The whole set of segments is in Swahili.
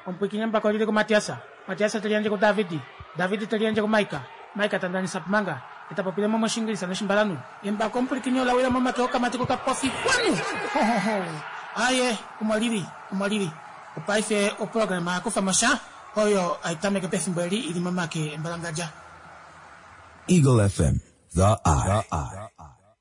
Ompukinya mpaka ulile ku Matiasa talianje ku Davidi talianje ku Maika tandani sapmanga itapopile momo shingilisa no shimbalanu imba kompukinya lawila mama toka matiko kapofi kwanu aye umwaliri upaife o programa akufa masha oyo aitame ke pesi mbali ili mama ke mbalangaja. Eagle FM, the eye.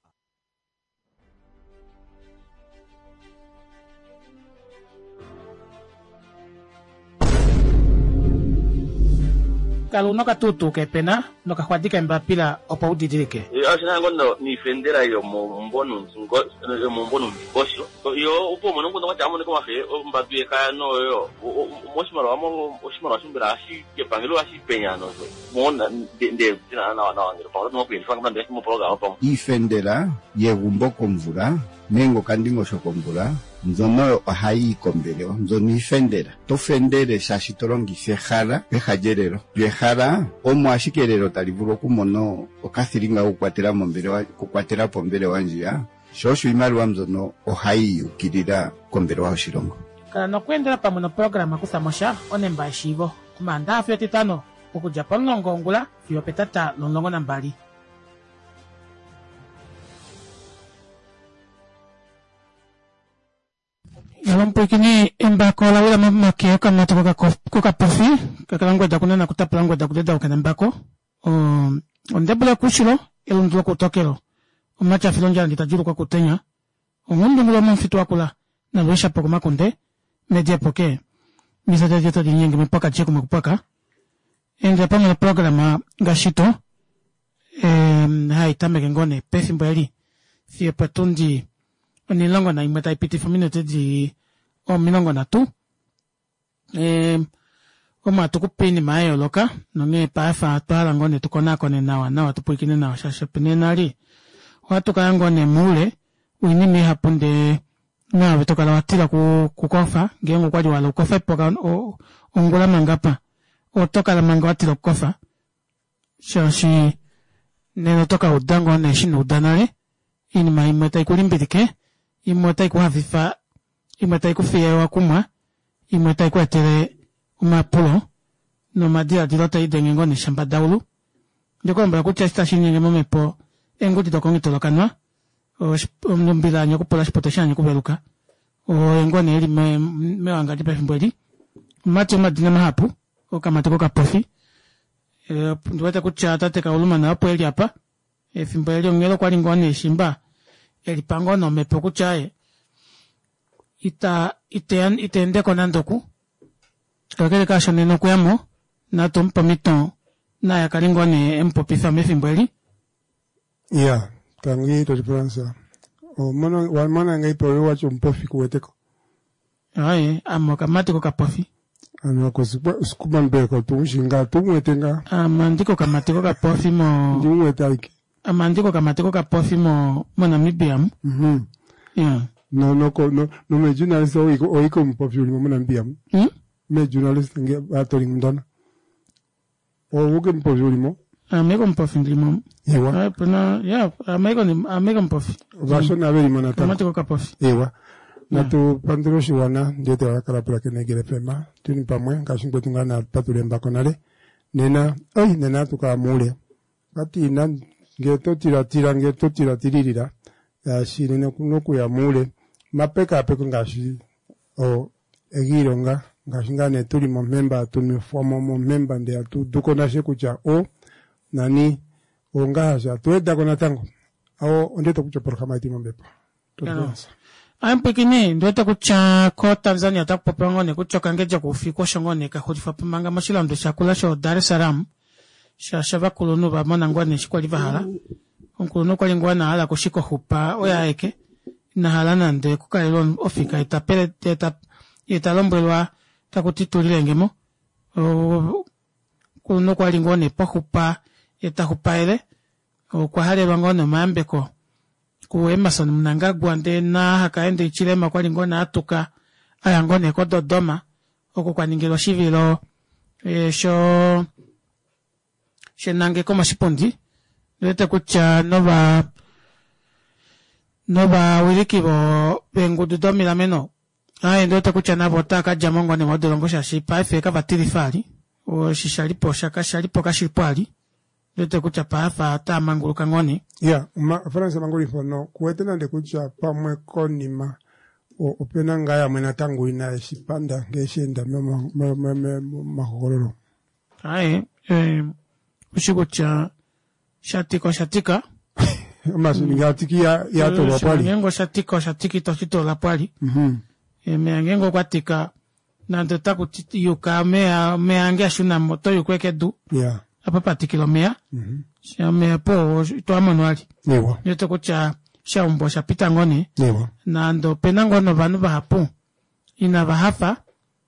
Kalau no katutu ke pena no kahwadika mbapila opa udidirike. Asina ngondo ni fendera yo mbonu ngosho. Yo upo mono ngondo ngatamu ko mafe mbadue ka no yo moshimaro asumbira asi ke pangelo asi penya no. Mona de na ngiro pa no pin fanga ndese mo programa pa. Ifendera yegumbo komvura mengo kandingo shokomvura nzono ohai kombeleo nzono ifendera tofendere shashitolongise jara behajerero yejara omo ashikerero talivuro kumono okathiringa kukwatela pombele wanjia shosho imaliwa nzono ohai ukirira kombele wa oshirongo kana nokwendera pamwe no programa kusamosha onemba eshivo kumanda afyo titano okuja palongo ngula fyo petata lolongo na mbali. Yalompikini embako la wila mama kioka matoka koka pofi kakalangwa da kunana kutapalangwa da kudeda ukanembako ondebula kushiro elundwa kutokero omacha filonja nditajuru kwa kutenya omundu mulo mfitu wakula na lwesha poko makunde media poke misada jeto dinyenge mpaka cheko mkupaka ende pama programa gashito hai tameke ngone pefi mbali fie patundi onilongo na imeta ipiti faminete di o milongo na tu o matukupini mayo loka nonge pafa atwala ngone tukona kone nawa tupukine nawa shashapine nali watu kayangone mule uinimi hapunde na vitokala watila kukofa gengo kwali wala ukofa poka ongula mangapa otokala manga watila kukofa shashi neno toka udango ne shino udanale ini maimeta ikulimbidike imota ikuhafifa imota ikufia wakuma imota ikuatere umapulo no madira dilota idengengo ni shamba daulu ndiko mbala kuchasta shinyenge momepo enguti tokongi tolokanwa o nombila nyoku pola spotosha nyoku beluka o engone eli mewanga dipe fimbweli mati madina mahapu o kamatiko ka profi ndwata kuchata teka uluma na hapo eli hapa fimbweli ngelo kwa lingone shimba elipango no mepoku chae ite konandoku kakele kasho neno kuyamo na tumpa mito na ya kalingo ne empopisa mefimbweli ya tangi to difference o mana ngai to wacho mpofi kuweteko ai amokamatiko kapofi ano ko sikuba mbeko tumushinga tumwetenga amandiko kamatiko kapofi mo ndimwetaiki amandiko kamatiko kapofi mo Namibia yeah no me journalist oiko mpofi mo Namibia me journalist nge atoling ndona o wuke mpofi mo ameko mpofi ndimo ewa pona yeah ameko mpofi vasho na veri mana kamatiko kapofi ewa na tu pandro shiwana ndete wakala pula kene gele pema tuni pamwe kashingwe tungana patulemba konale nena tukamule kati nan ngeto tira tiririra shiri no ya mule mapeka apeko ngashi o egironga ngashingane tuli mo member tuni formo mo member nde atu duko na shekucha o nani ongaja tueda kona tango ao ondeto kucha programa iti mombepo ampekine ndota kucha ko Tanzania takupopangone kuchoka ngeja kufiko shongone ka khodifa pamanga mashila ndo chakula sho Dar es Salaam shava kulunu ba mona ngwane shikwali bahala onkuluno kwali ngwana hala kushiko hupa oya eke na hala nande kukailo ofika itapele italombelwa takutitulile ngemo kuluno kwali ngone pahupa itahupaile kwa hale ngone mambeko ku Emerson Mnangagwa nde na hakaende ichilema kwali ngone atuka aya ngone ko Dodoma okukwaningirwa shivilo shenange koma shipondi lete kucha nova wiriki bo bengudu domila meno Ndo takucha nabo taka jamongo ne modolongo shashi paife ka batiri fali o shishalipo shaka shalipo kashipali ndo takucha paifa ta mangulu kangoni France mangulu fono kuetena de kucha pamwe konima o pena ngaya mwena tangu ina shipanda ngeshenda mahororo ushikucha shatika masunigatiki ya to lapali ngengo shatiki to lapali meangengo kwatika na ndota kutiyuka meange shuna moto yukweke du apa patikilo mea shame po to amanwali nyoto kucha shaumbo shapita ngoni na ndo penangono vanu vahapu ina vahafa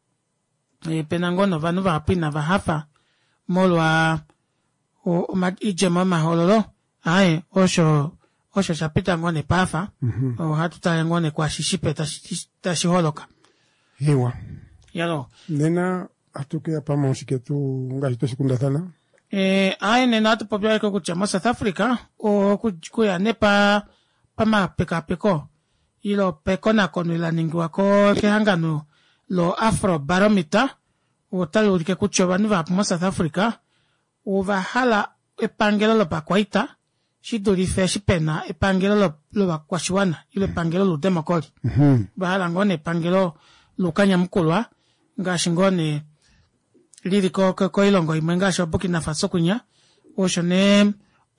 penangono vanu vahapu ina vahafa molwa o ijema mahololo osho shapita ngone pafa o hatuta ngone kwa shishipe tashiholoka hewa yalo nena atuke pa mosiketu ngajito sekunda sana nena atu popya ko kuchama South Africa o kuya nepa pama peko ilo peko na konula ningwa ko ke hangano lo Afro Barometer o talo ke kuchova nuva pa South Africa o vahala epangelo lo pakwaita shidori feshi pena epangelo lo bakwashiwana ile pangelo lo demokoli bahala ngone pangelo lo kanya mkulwa ngashingone liriko ko ilongo imenga shoboki na Faso kunya oshone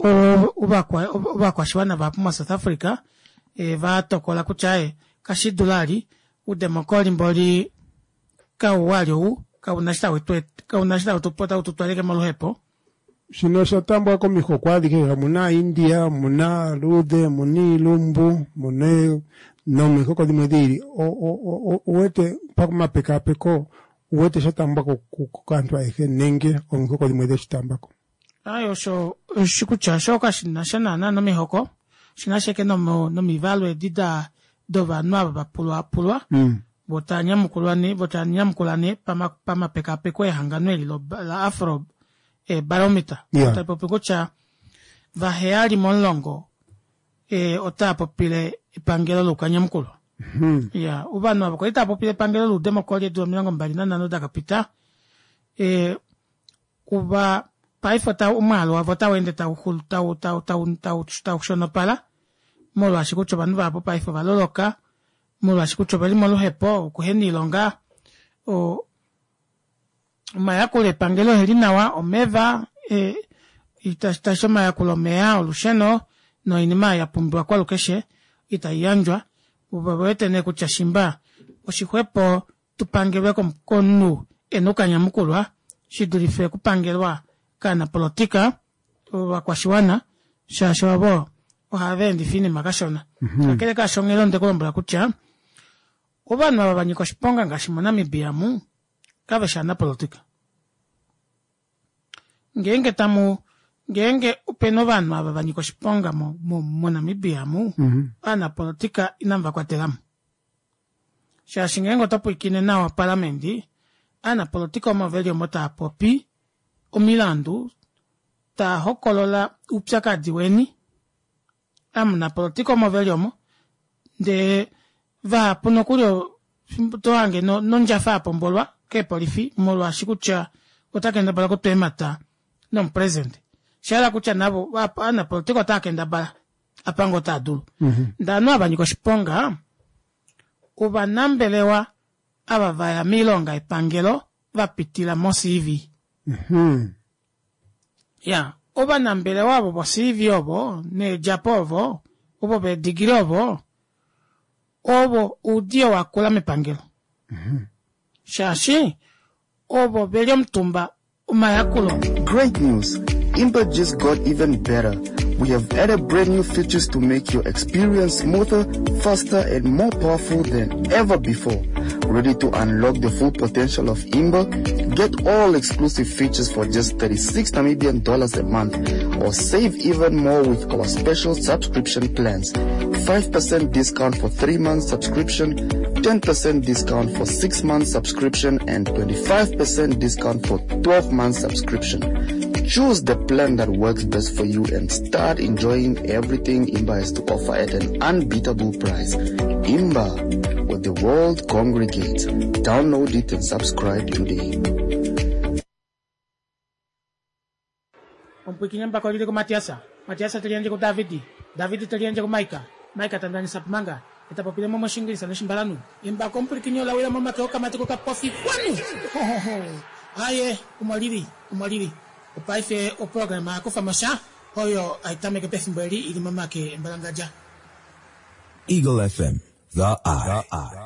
ubakwashiwana ba South Africa va tokola kuchae kashi dolari u demokoli mboli ka wali u ka unashita utupota ututwaleke maluhepo sino shatambo ko miko kwadike muna India muna Lude muni Lumbu mune no miko ko dimediri o wete pakma peko wete shatambo ko kantwa eke nenge o miko ko dimediri shatambo sho shikucha shoka shina no mihoko shina sheke no mi value dida dova nwa ba pulwa botanya mkulani pama peko e hanganweli lo la Afro Barometer ota popikucha vaheali monlongo ota popile ipangelo lukanya mkulo ubanu abako ita popile pangelo lu demokoli du milongo mbalina nano da kapita kuba paifota umalo avota wende ta shono pala molo ashikucho banu bapo paifo valoloka molo ashikucho bali molo hepo kuheni longa mayakule pangelo helinawa omeva itashoma yakulo mea olusheno no inima ya pumbwa kwa lukeshe itayanjwa ubawete ne kuchashimba oshikwepo tupangelwe konu enukanya mukulwa shidurife kupangelwa kana politika wakwashiwana shashwabo ohavendi fini makashona akele kashongelo ndekulombola kucha ubanu abanyiko shiponga ngashimona mibiamu kabeshana politika ngenge upeno banu abanyiko shiponga mo Namibia ana politika inamba kwatelamu shashingengo topo ikine na wa parlamenti ana politika maveli mota popi omilandu ta hokolola upsaka diweni amna politika maveli omo de va ponokulo to ange no njafa pombolwa ke polifi molo ashikucha otakenda bala kutemata no present shala kucha nabo ana politika takenda bala apango tadulu ndano abanyiko shiponga ubanambelewa abavaya milonga ipangelo vapitila mosi hivi ubanambelewa abo bosi hivi obo ne japovo obo be digirovo obo udio wakula mipangelo shashi obo belio mtumba umayakulo. Great news! Imba just got even better. We have added brand new features to make your experience smoother, faster, and more powerful than ever before. Ready to unlock the full potential of Imba? Get all exclusive features for just $36 Namibian a month, or save even more with our special subscription plans. 5% discount for 3 months subscription, 10% discount for 6 months subscription, and 25% discount for 12 months subscription. Choose the plan that works best for you and start enjoying everything Imba has to offer at an unbeatable price. Imba, where the world congregates. Download it and subscribe today. Ompukinyamba kwa liliko Matiasa talianje ku Davidi talianje ku Maika tandani sapmanga itapopile momo shingilisa na shimbalanu imba kompukinyo la wila mama keoka matiko kapofi kwanu aye umaliri upaife o programa akufa masha hoyo aitame ke pesimbeli ili mama ke mbalangaja Eagle FM, the eye.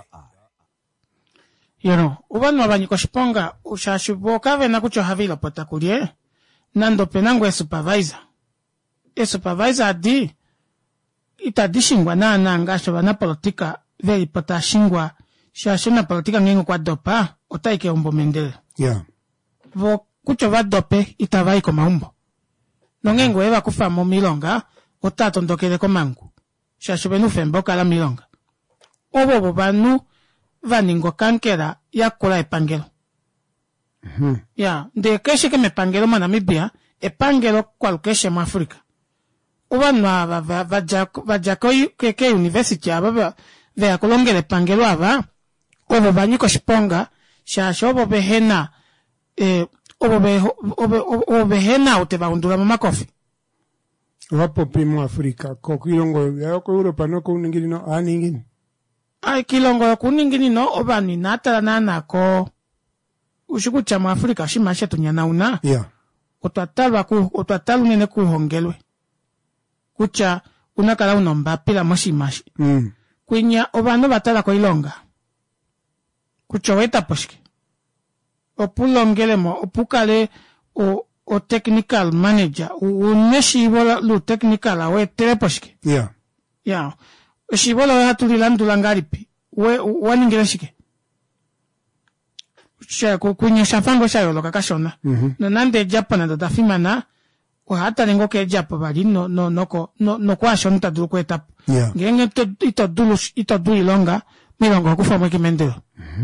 Ubanu abanyiko shiponga ushashuboka ve na kucho havila potakulie nando penango supervisor adi itadishingwa na ngasho bana politika veri potashingwa shashona politika ngengo kwa dopa otaike umbo mendele vo kucho va dope itavai ko maumbo nongengo eva kufa mo milonga otato ndokele ko mangu shashobenu femboka la milonga obo banu vaningo kankera yakola epangelo nde keshe ke mepangelo mwana mibia epangelo kwa keshe mu Afrika ubanu ava vajako ke university aba ve akolongele epangelo ava obo banyiko shiponga shasho obo behena obo behena utebaundula mu makofi wapo primo Afrika ko kilongo ya ko Europa no ko ningini no aningini ai kilongo ko ningini no obani natala nana ko ushikucha mu Afrika shimashe tunyana una otatalu nene kuhongelwe kucha unakala unomba pila moshimashi kwinya obano batala ko ilonga kucho weta poshke opulongelemo opukale o technical manager uneshibola lu technical awe teleposhke shibola hatulilandula ngalipi we waningireshike kunya shafango shayo loka kashona no nande Japan da dafimana o hata lengo ke Japan bali no kwa shonta dulu ko etap ngenge ito dulu longa milongo kufa mweki mendelo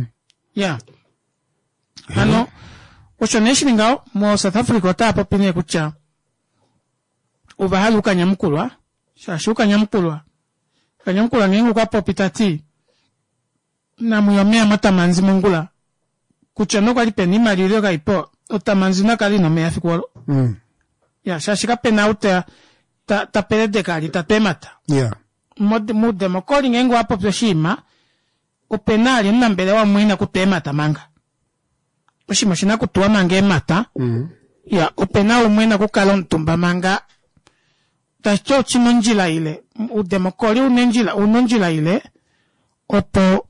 ano oshoneshi ngao mo South Africa ta popine kucha ubahalu kanyamkulwa shashuka nyamkulwa ngengo kwa popitati na muyomea mata manzi mungula kuchano kwa lipe ni malilio ka ipo otamanzina kali no me afikwalo shashika penauta ta perede kali ta temata mode mokoli ngengo hapo pyoshima openali nambele wa mwina kutemata manga oshima shina kutuwa mange mata openali mwina kukala ntumba manga tacho chimonjila ile udemokoli unonjila ile opo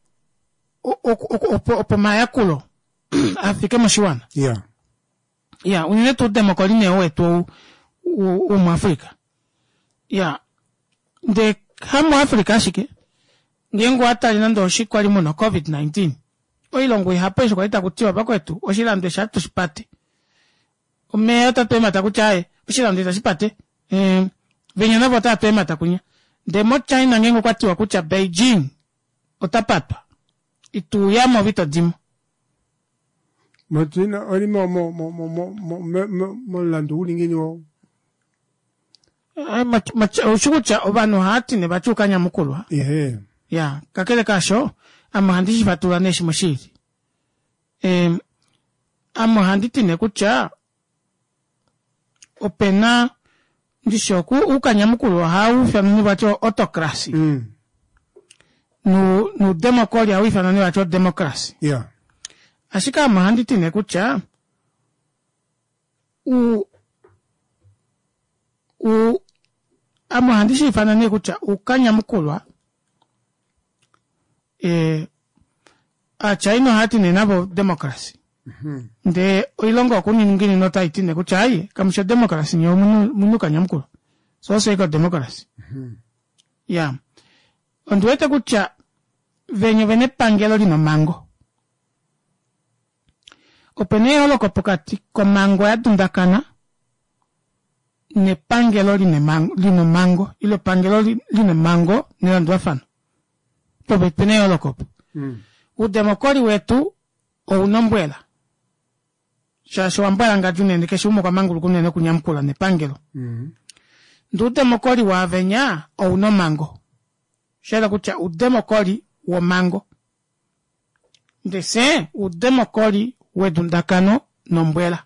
mayakulo afike moshiwana unine tu demokoli ne wetu mu Afrika de hamu Afrika shike ngengo atali nando shikwali muno COVID-19 oilongo ihapo isho kwaita kutiwa bakwetu oshilando shatu shipate umeata temata kuchae oshilando shipate venyana vota temata kunya demo China ngengo kwatiwa kucha Beijing otapatwa itu yamo vito dimu Matina oli mo lando ulingini wo ushukucha obano hati ne bachukanya mukulwa kakele kasho amahandishi fatula neshi moshiri amahanditi ne kucha opena ndishoku ukanya mukulwa hau famini bacho autocracy nu demokoli hawi fanani bacho democracy ashika amahanditi ne kucha amahandishi fanani kucha ukanya mukulwa China hati ne nabo democracy de oilongo kuni ngini no taiti ne kucha ai kamusha democracy nyo munu kanya mukulwa so seko democracy onduete kucha venye vene pangelo lino mango openeo loko pokati ko mango ya tundakana ne pangelo lino mango ilo pangelo lino mango ne landwa fano tobe peneo loko udemokori wetu o unombwela shasho ambala ngajune ndike shumo kwa mangu lukunene kunyamkula ne pangelo ndu demokori wa venya o unomango shela kucha udemokori wo mango. Ndese udemokoli wedundakano nombwela.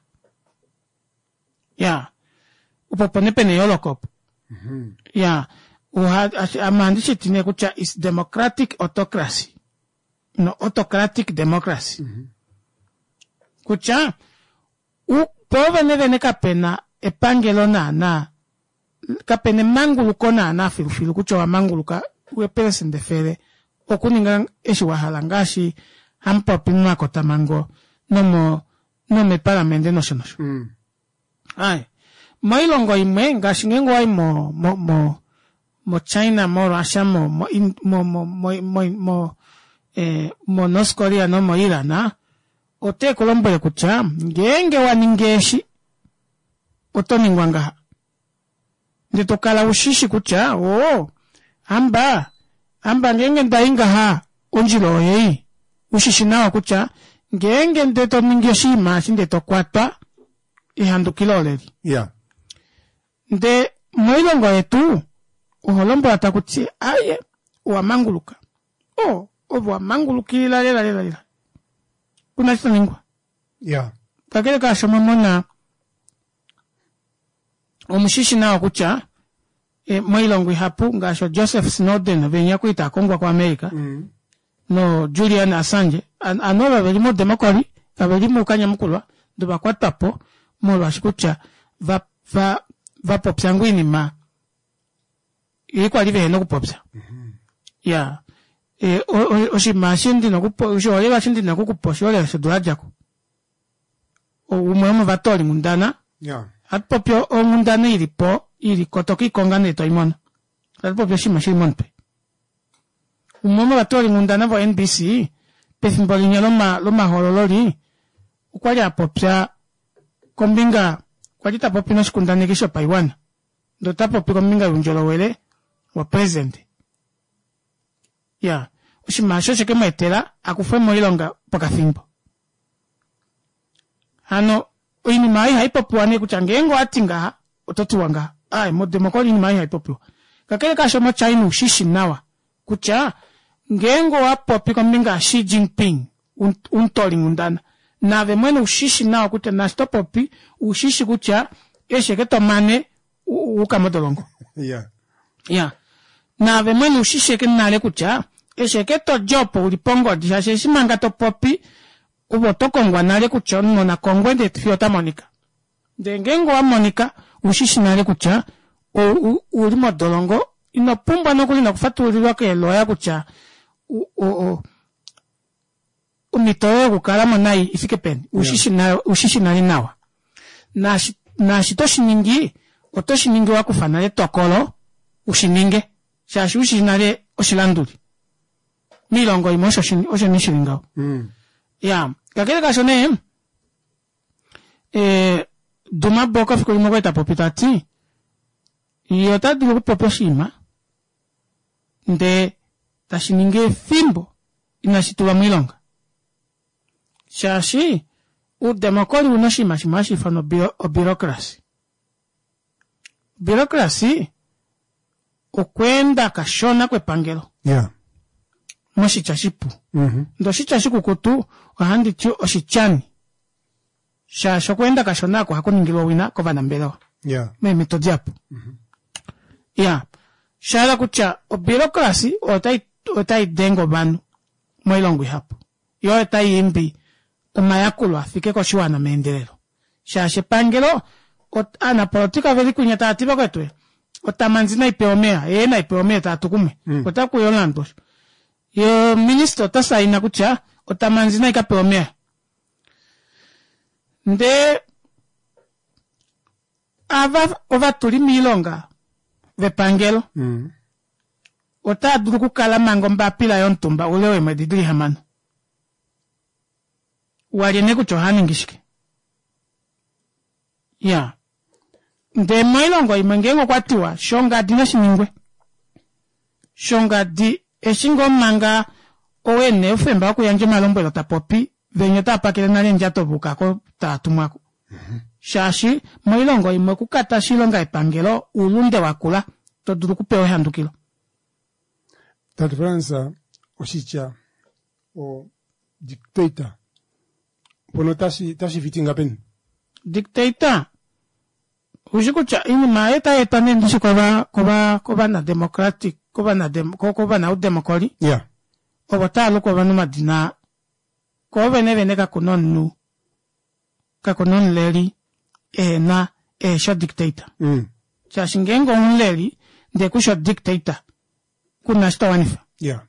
Ya. Upopone pene yolokop. Ya. Amandishi tine kucha is democratic autocracy. No, autocratic democracy. Kucha, pove kapena epangelo na kapene manguluko na filu kucha wa manguluka uepele sendefere okuninga eshi wahalangashi hampa pinwa kota mango no me paramende no shonosho. Ai. Mailongo imwe ngashingengo ai mo China, mo Russia, mo North Korea, no mo Iran, ote Colombo ya kucha, ngenge wa ningeshi, oto ningwanga. Ndito kala ushishi kucha, amba ngenge ndainga ha, onjilo yei, ushishi nawa kucha, ngenge ndeto ningeshi mashi ndeto kwata, ihandu kiloleli. Yeah. Nde, moilongo yetu, uholombo atakuti aye wa manguluka wa mangulukila lela kuna chita lingwa kakele ka shomamona omushishi na kucha moilongo hapu ngasho Joseph Snowden venya kuita kongwa kwa Amerika no Julian Assange anoba velimo demokoli kavelimo kanya mkulwa ndoba kwa tapo molwa shikucha va popsangwini ma iko alive no kupopsa. Ya. Oshi mashindi no kupo, oshi olega shindi no kuposho ole sedura jako. Umwemo vatori mundana. Yeah. Atpopyo o mundana iri kotoki kongane to imona. Atpopyo shimonpe. Umwemo vatori mundana vo NBC. Pesimbolinya loma hololori. Ukwali apopsa kombinga kwajita popino shikundane kisho paiwana. Dota popi kombinga unjolo wele wa present. Ya. Ushimasho sheke maitela, akufwe moilonga poka thimbo. Ano, ini mai haipopuane kuchangengo atinga, ototu wanga. Ai, mo demokoli ini mai haipopu. Kakele kasho mo China ushishi nawa. Kucha, ngengo wapopi kombinga Xi Jinping, untoli ngundana. Nave mwene ushishi nawa kucha, nastopopi, ushishi kucha, sheke tomane, ukamodolongo. Yeah. Ya. Na vemweni ushisheke nale kucha, esheke to jopo ulipongo disha shimanga to popi, ubotokongwa nale kucha, nona kongwe de fiota Monica. Dengengo wa Monica, ushishi nale kucha, ulimo dolongo, inopumba nokuli na kufatu uliwake loya kucha, umitoe kukalamo nai ifike pen, ushishi nale nawa. Na shitoshi ningi, otoshi ningi wakufanale tokolo, ushininge. Shashi ushinale oshilanduli. Milongo imo osho nishilingao. Ya. Kakele kashone, duma boka fikuli mogo eta popitati, yota diluku poposhima, nde tashininge fimbo, inashituwa milonga. Shashi, udemokoli unoshima shimashi fano birokrasi. Birokrasi, ukwenda kashona kwe pangelo. Yeah. Moshichashipu. Ndo shichashiku kutu, wahandi chu oshichani. Shasho kwenda kashona kwa hakuningilo wina kwa vanambelewa. Yeah. Metodiapu. Yeah. Shala kucha, o birokrasi, otai dengo banu. Moilongwi hapu. Yo otai imbi, umayakulwa, fike kwa shuwa na meendelelo. Shashe pangelo, ana politika veli kunyata atiba kwetwe. Otamanzina ipeomea, na ipeomea tatukume. Otaku yolando. Yo ministro tasa ina kucha, otamanzina ikapeomea. Nde, ova tuli milonga, vepangelo. Ota duruku kala mangomba pila yontumba, ulewe medidiri hamano. Waliene kuchohani ngishike. Ya. Nde mailongo imengengo kwa tiwa, shonga di na shiningwe. Shonga di, eshingo manga, owene, ufemba kuyanje malombo ilo tapopi, venye tapakile nali njato bukako, tatumwako. Shashi, mailongo ime kukata shilonga ipangelo, ulunde wakula, to duruku pewe handukilo. Tatu Fransa, osicha o dictator pono tasi fitinga pen dictator ushikucha ini maeta nendishi koba na democratic koba na democracy yeah obotalo koba no madina ko vene ka kunonu ka kunon leri na short dictator cha shingengo unleri de ku short dictator kuna stawanifa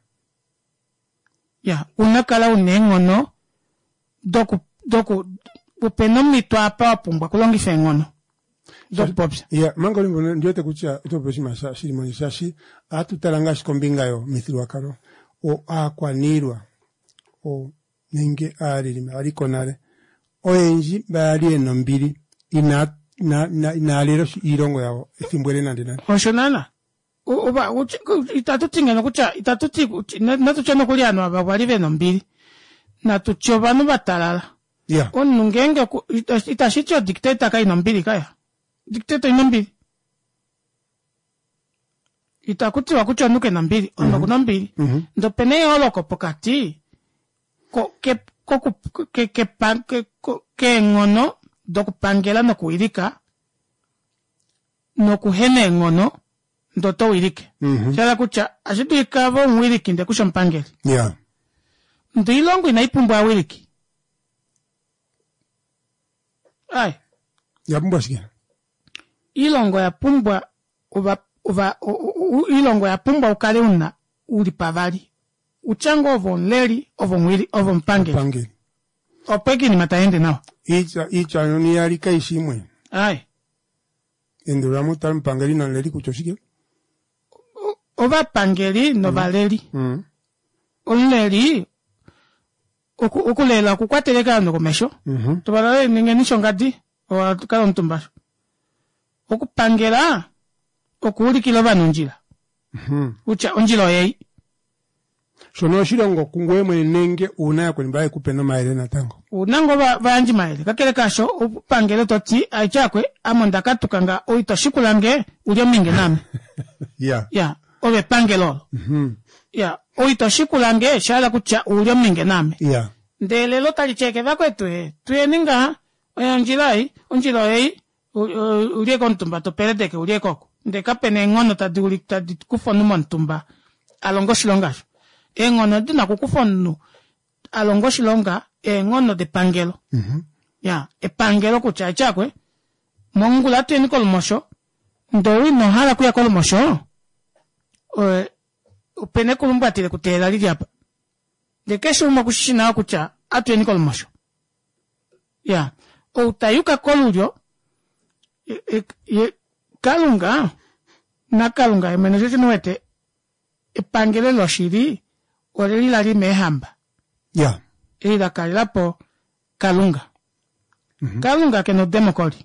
yeah unakala unengono doku upenomi twapa pumba kulongi fengono dok pops mango limbo ndio kucha to peshima sashi moni sashi atutalanga shikombinga yo mithirwa karo o akwanirwa o nenge ari konare oenji bali eno mbiri ina lero irongo yao ethimbwele nandina oshonana oba itatutinga nokucha natuchano kuliano aba bali beno mbiri natuchoba no batalala onungenge itashicho dictator kai nombiri kaya dictator nombiri itakuti wakucha nuke nombiri ono kunombiri ndo pene oloko pokati ke ngono dokupangela no kuirika no kuhene ngono ndo to irike chala kucha ashidika vo mwiriki nde kusha mpangeli ndo ilongo inaipumba wiriki ai yapumba sikia ilongo ya pumbwa ilongo ya pumbwa ukale una ulipavari uchango ovo nleri ovo mwiri ovo mpangeli opeki ni mataende nao icha yoni yari kaishimwe ai endura mutar mpangeli na nleri kuchoshike ova pangeli no valeri onleri okulela kukwateleka no komesho tobala ningenisho ngadi o kala ntumbasho okupangela okulikilo banonjila ucha onjilo yei sono shirongo kungwemwe nenge una kwembaye kupena maile na tango unango banji maile kakele kasho upangele toti aichakwe amonda katukanga oito shikulange ulio minge nami obe pangelo oito shikulange shala kucha ulio minge nami ndele lotali cheke vakwe tuye ninga onjilo yei ulie kontumba to peredeke ulie koko ndeka pene ngono tadi kufonu montumba alongo shilongasho ngono dina kukufonu alongo shilonga ngono de pangelo pangelo kucha chakwe mongula teni kolmosho ndoi no hala kuya kolmosho upene kulumbatile kutela lili hapa de kesho makushina kucha atweni kolmosho utayuka kolulyo kalunga na kalunga emenejeje nuete pangele lo shiri oreli la limehamba ila kalilapo kalunga kalunga que no democracy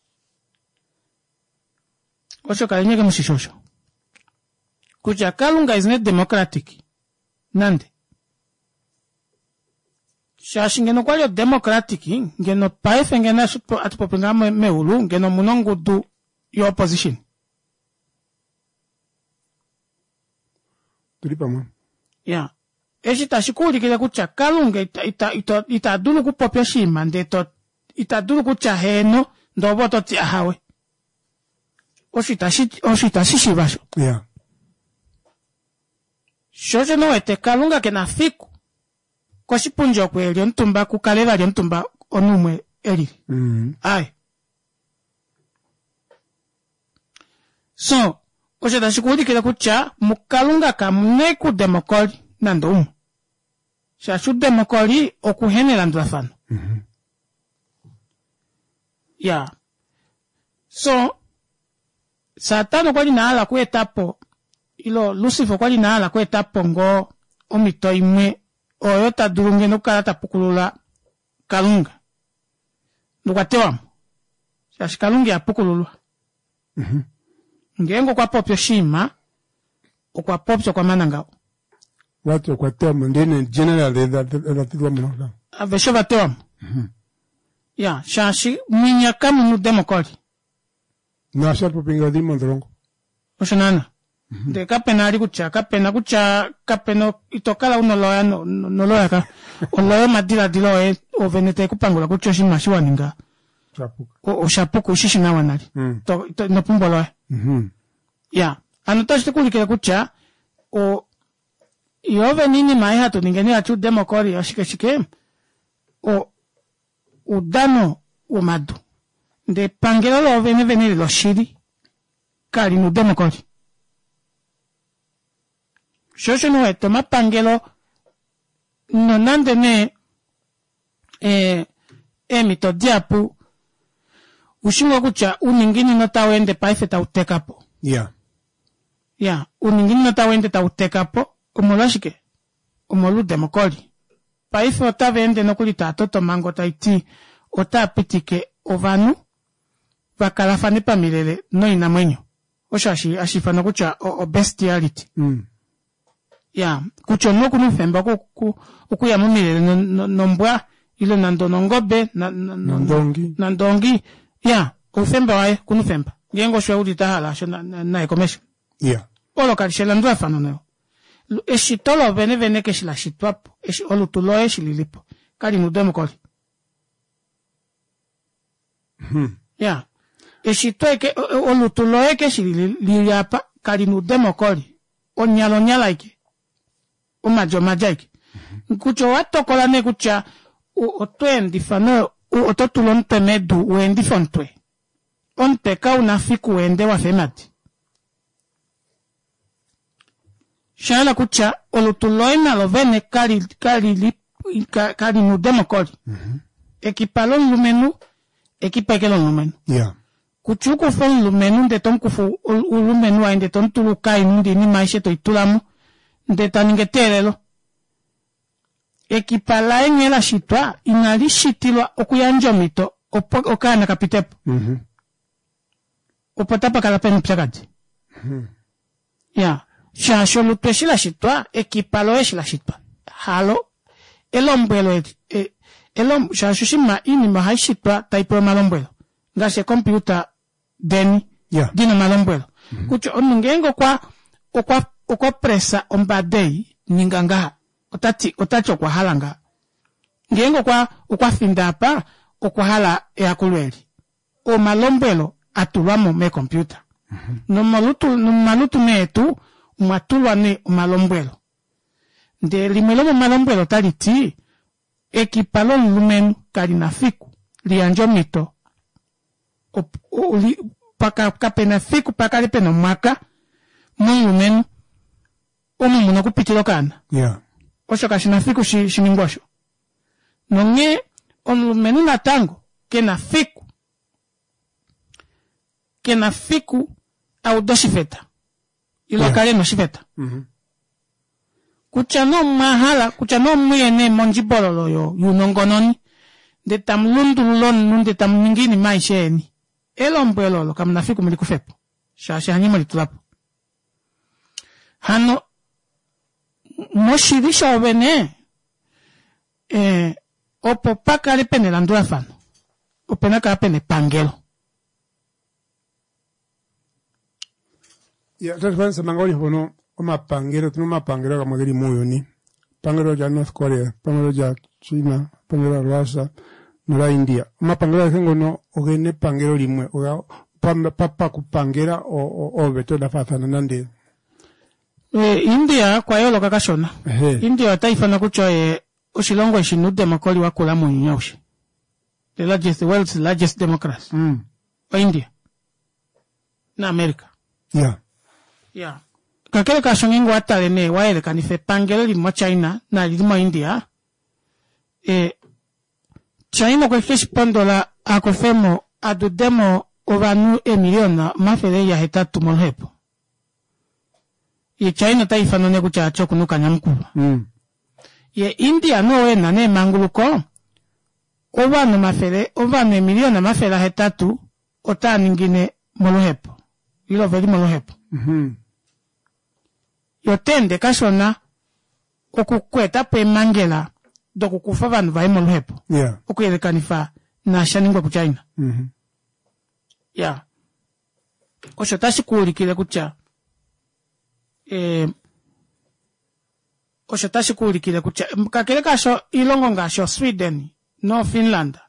ocho kalinyeke musishosho kucha kalunga is not democratic nande shashingeno kwalio democratic ngeno paife ngena atupopinga meulu ngeno munongo du your opposition tulipa mwa eshita shikuli kile kucha kalunga itadulu kupopya shima ndeto itadulu kucha heno ndobo toti ahawe oshita shishibasho shoje no ete kalunga kena fiku kwa shipunjo kweli ontumba kukaleva lyo ntumba onumwe eli ai so oshita shikuli kile kucha mukalunga kamune ku demokoli nandomu shashu demokoli okuhenela ndlafano so satano kwali naala kuetapo ilo Lucifer kwali naala kuetapo ngo omito imwe oyo tadurunge no kala tapukulula kalunga nukwatewamu shashi kalunga yapukululwa ngengo kwa popyo shima okwa popyo kwa manangao watu kwa tewamu ndene general edatidwa mnola avesho vatewamu shashi minyaka munu demokoli na asha popinga di mondrongo oshonana De kapena ali kucha kapeno itokala unoloya noloya ka. Oloya madila dilo o venete kupangula kucho shimashi waninga. O shapuku shishina wanali. To no pumbolo. Ya. Anotashi kulikira kucha o iove nini mai hatu ningeni achu demokori ashike o udano o madu. De pangelo lo vene lo shiri. Kari no demokori. Shosho no toma pangelo no nande ne mito diapu ushingo kucha uningini no tawende paife ta utekapo. Ya, uningini no tawende ta utekapo umolashike umolu demokoli. Paife otavende no kulita toto mango taiti otapitike ovanu vakalafane pamilele no inamwenyo. Osho ashifana kucha o bestiality. Ya, kucho no kunufemba kuya mumile nombwa ile nandono ngobe nandongi. Ya, ufemba wae kunufemba. Ngengo shwe uditahala sho na ekomesho. Yeah. Olo karishela ndwa fano neo. Eshitolo vene keshila shitwapo. Olu tulo lilipo. Kari nudemo koli. Ya. Eshitwe olu tulo keshililiapa. Kari nudemo koli. Onyala ike. Maja ike. Kucho watokola ne kucha otwendi fano ototulon temedu uendi fontwe. Onte ka unafiku uende wa femati. Shala kucha olutuloina lo vene kari nudemo koli. Ekipalon lumenu, ekipekelon lumenu. Yeah. Kuchuku fon lumenu de ton kufu lumenu a inde ton tulukai nundi ni maishe to itulamu de taningeterelo. Ekipala engela shitwa inali shitilwa okuyanjo mito okana kapitepo. Opotapa kalapenu psakati. Ya. Shasho lutweshila shitwa ekipalo eshila shitwa. Halo elombwelo shasho shima ini mahai shitwa taipo malombwelo. Ngase computer deni dina malombwelo. Kucho onungengo kwa presa ombadei ningangaha. Otati okwa halanga. Ngengo kwa findapa okwa hala eakulweli. O malombwelo atulwamo me computer. No malutu netu umatulwa ne malombwelo. De limelo malombwelo taliti ekipalo lumenu kalinafiku lianjo mito. Paka kapena fiku paka lipeno maka lumenu muna kupitilo kana. Yeah. Osho kashinafiku shimingosho. Nonge lumenu na tango kena fiku au doshifeta. Ilo kare no shifeta. Kuchano mahala, kuchano mwene monjibololo yunongononi. De tam lundulon nunde tam ningini maisheni. Elo mbelolo kamnafiku milikufepo. Shashi hanyima litulapo. Hano moshirisha ovene opo paka lipene landura fano. Openaka apene pangelo. Ya, tatufansa mangoli hono omapangero, tino mapangero kama giri muyo ni. Pangero ja North Korea, pangero ja China, pangero Russia, nora India. Mapangero ya kengo no ogene pangero limwe, oga papa kupangera o beto da fatana nande. India kwa yolo kakashona. India taifa na kucho oshilongo ishinu demokoli wakula mwenyoshi. The world's largest democracy. Wa India. Na America. Yeah. Yeah. Kakele kashongingo atale ne waele kanife pangelo limo China na limo India. China kwa keshi pondola akofemo adudemo ovanu miliona mafele ya hetatu molhepo. Ye China taifa no negu cha choku nuka nyamkuba. Ye India no wena ne manguluko ovanu miliona mafele hetatu ota ningine molhepo. Ilo veli molhepo. Yotende kashona okukweta pe mangela dokukufa vanhu vai molhepo. Yeah. Okuyelekanifa na shaningwa ku China. Yeah. Osho tashi kuulikile kucha osho tashikulikile kucha kakele kasho ilongo ngasho Sweden no Finland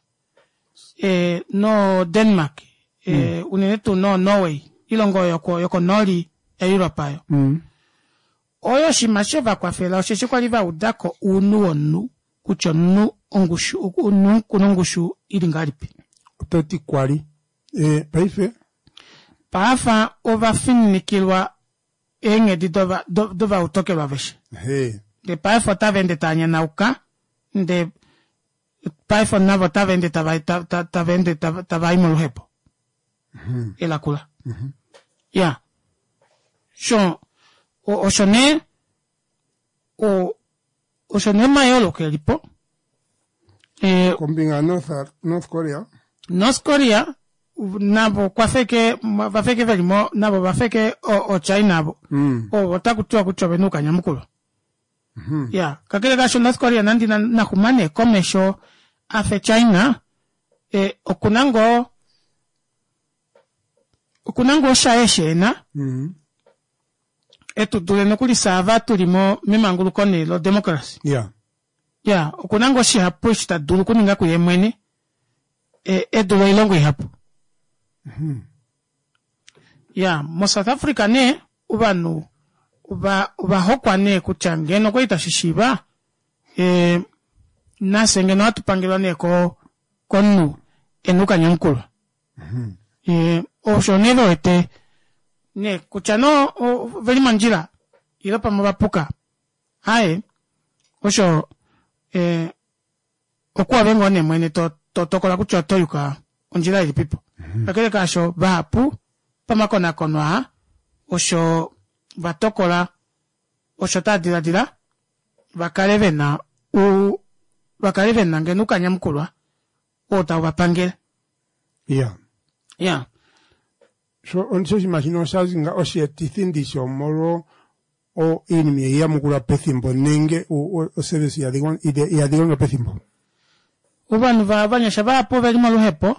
no Denmark unenetu no Norway ilongo yoko noli ya Europe ayo oyo shimasheva kwa fela oshikwaliva udako onu kucho nu ongushu unu kunongushu ilingalipi toti kwali paife paafa overfinikilwa engedi dova utokelwa veshe de paifa tavende tanya nauka de paifa navo tavende tavai moluhepo ela kula ya so oshone mayolo que lipo kombinga North Korea nabo kwafeke velimo nabo bafeke o China abo o watakutua kuchobenuka nyamukulo ya kakele gasho North Korea nandi na kumane komesho afe China okunango shaeshe na dule nokuli sava tulimo mimangulu kone lo democracy ya okunango shihapu shita dulu kuninga kuyemwene dule ilongo ihapu ya mo South Africa ne ubanu uba hokwa ne kuchangeno kwa itashishiba nasengeno atupangilwa ne konu enuka nyankulu oshonero ete ne kuchano veli manjira ilapa mabapuka hae osho okuwa vengo ne mwene tokola kucho toyuka onjira ili pipo kakele kasho bahapu pamakona konwa osho batokola osho tadira bakalevena ngenuka nyamkulwa ota ubapangela ya so onse imagino sazinga oshetithindisho moro o inimi ya mukula pethimbo nenge o service ya digon pethimbo ubanu banyasha bapo veli maluhepo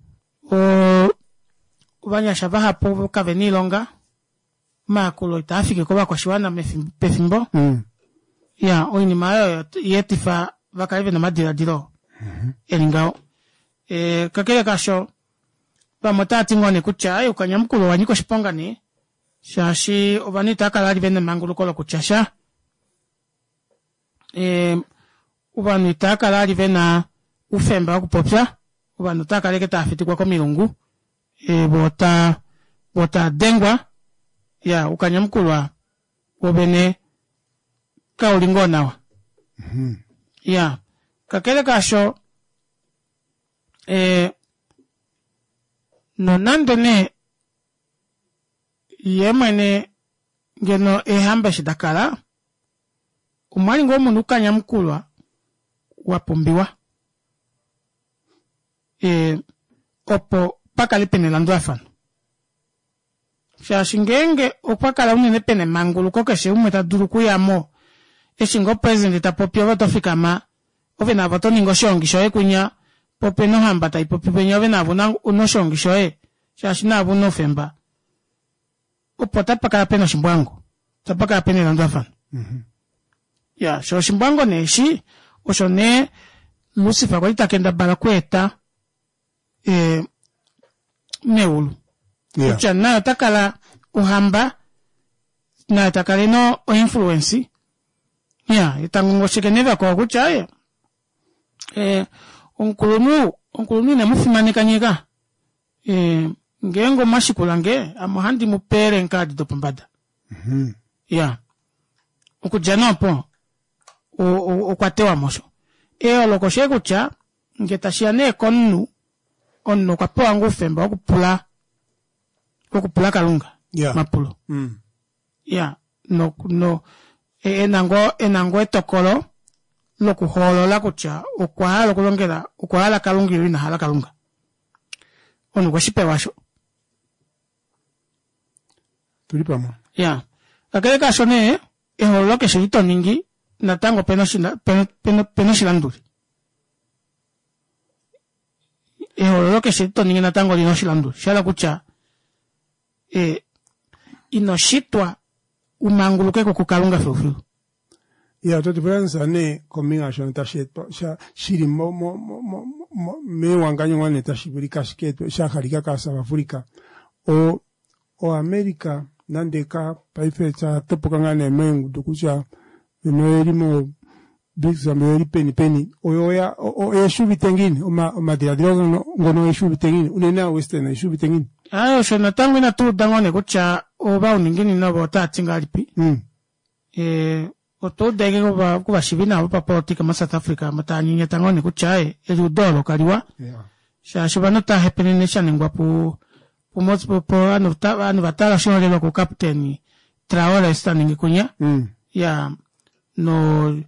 banyasha bapo kavenilonga makulo itafike koba kwa shiwana pethimbo ya oini mayo yetifa bakalive na madiradiro elingao kakele kasho pamotati ngone kucha ukanyamkulo wanyiko shipongani shashi obanita kalali vene mangulu kolo kuchasha ubanita kalali vena ufemba kupopya ubanita kaleke tafiti kwa komilungu bota dengwa ya ukanyamkulwa wobene kaulingo nawa ya kakele kasho no nandone yemene ngeno ehamba shidakala umali ngo mundu kanyamkulwa wapumbiwa opo pakali pene landu afano shashingenge opakala unene pene mangulu kokeshe umeta duruku yamo eshingo president tapopya batofika ma ovena batoningo shongisho ekunya pope no hamba tai pope penyo ovena bona uno shongisho shashina buno femba opota pakala peno shimbwango tapaka pene landu afano ya sho shimbwango neshi oshone Lucifer kwa itakenda balakweta neulu kucha na takala uhamba na takale no o influence ya itangungo shikeneva kwa kucha onkulunu ne mufimanika nyika ngengo mashikulange amuhandi mupere nkadi dopambada ya ukujana po ukwatewa mosho olokoshe kucha ngetashiane konnu onno kwa po angu femba okupula kalunga mapulo ya no enango etokolo lokuholo la kucha ukwahala kulongela ukwahala kalunga yina hala kalunga ono kwa shipe washo tulipamo ya kakele kashone eholo ke shito ningi natango peno shilanduri eholo ke shito ningi natango lino shilanduri shala kucha inoshitwa umanguluke kukalunga fufu. Ya to difference ne kominga shon ta shet sha shiri me wanganyo wane ta shibiri kasket sha harika ka sa Afrika o America nande ka paife cha topoka ngane mengu dukucha no erimo bisa me penny o ya shubi tengini o ma dia droga ngono shubi tengini unena western shubi tengini ayo shona tangu na tu dangone kucha o ba uningini na bota tingalipi o to dege ko ba shibina pa politika ma South Africa matani nya tangone kucha e dolo kaliwa sha shibana ta happening nation ngwa po anu batala shona le ko captain Traore standing kunya ya no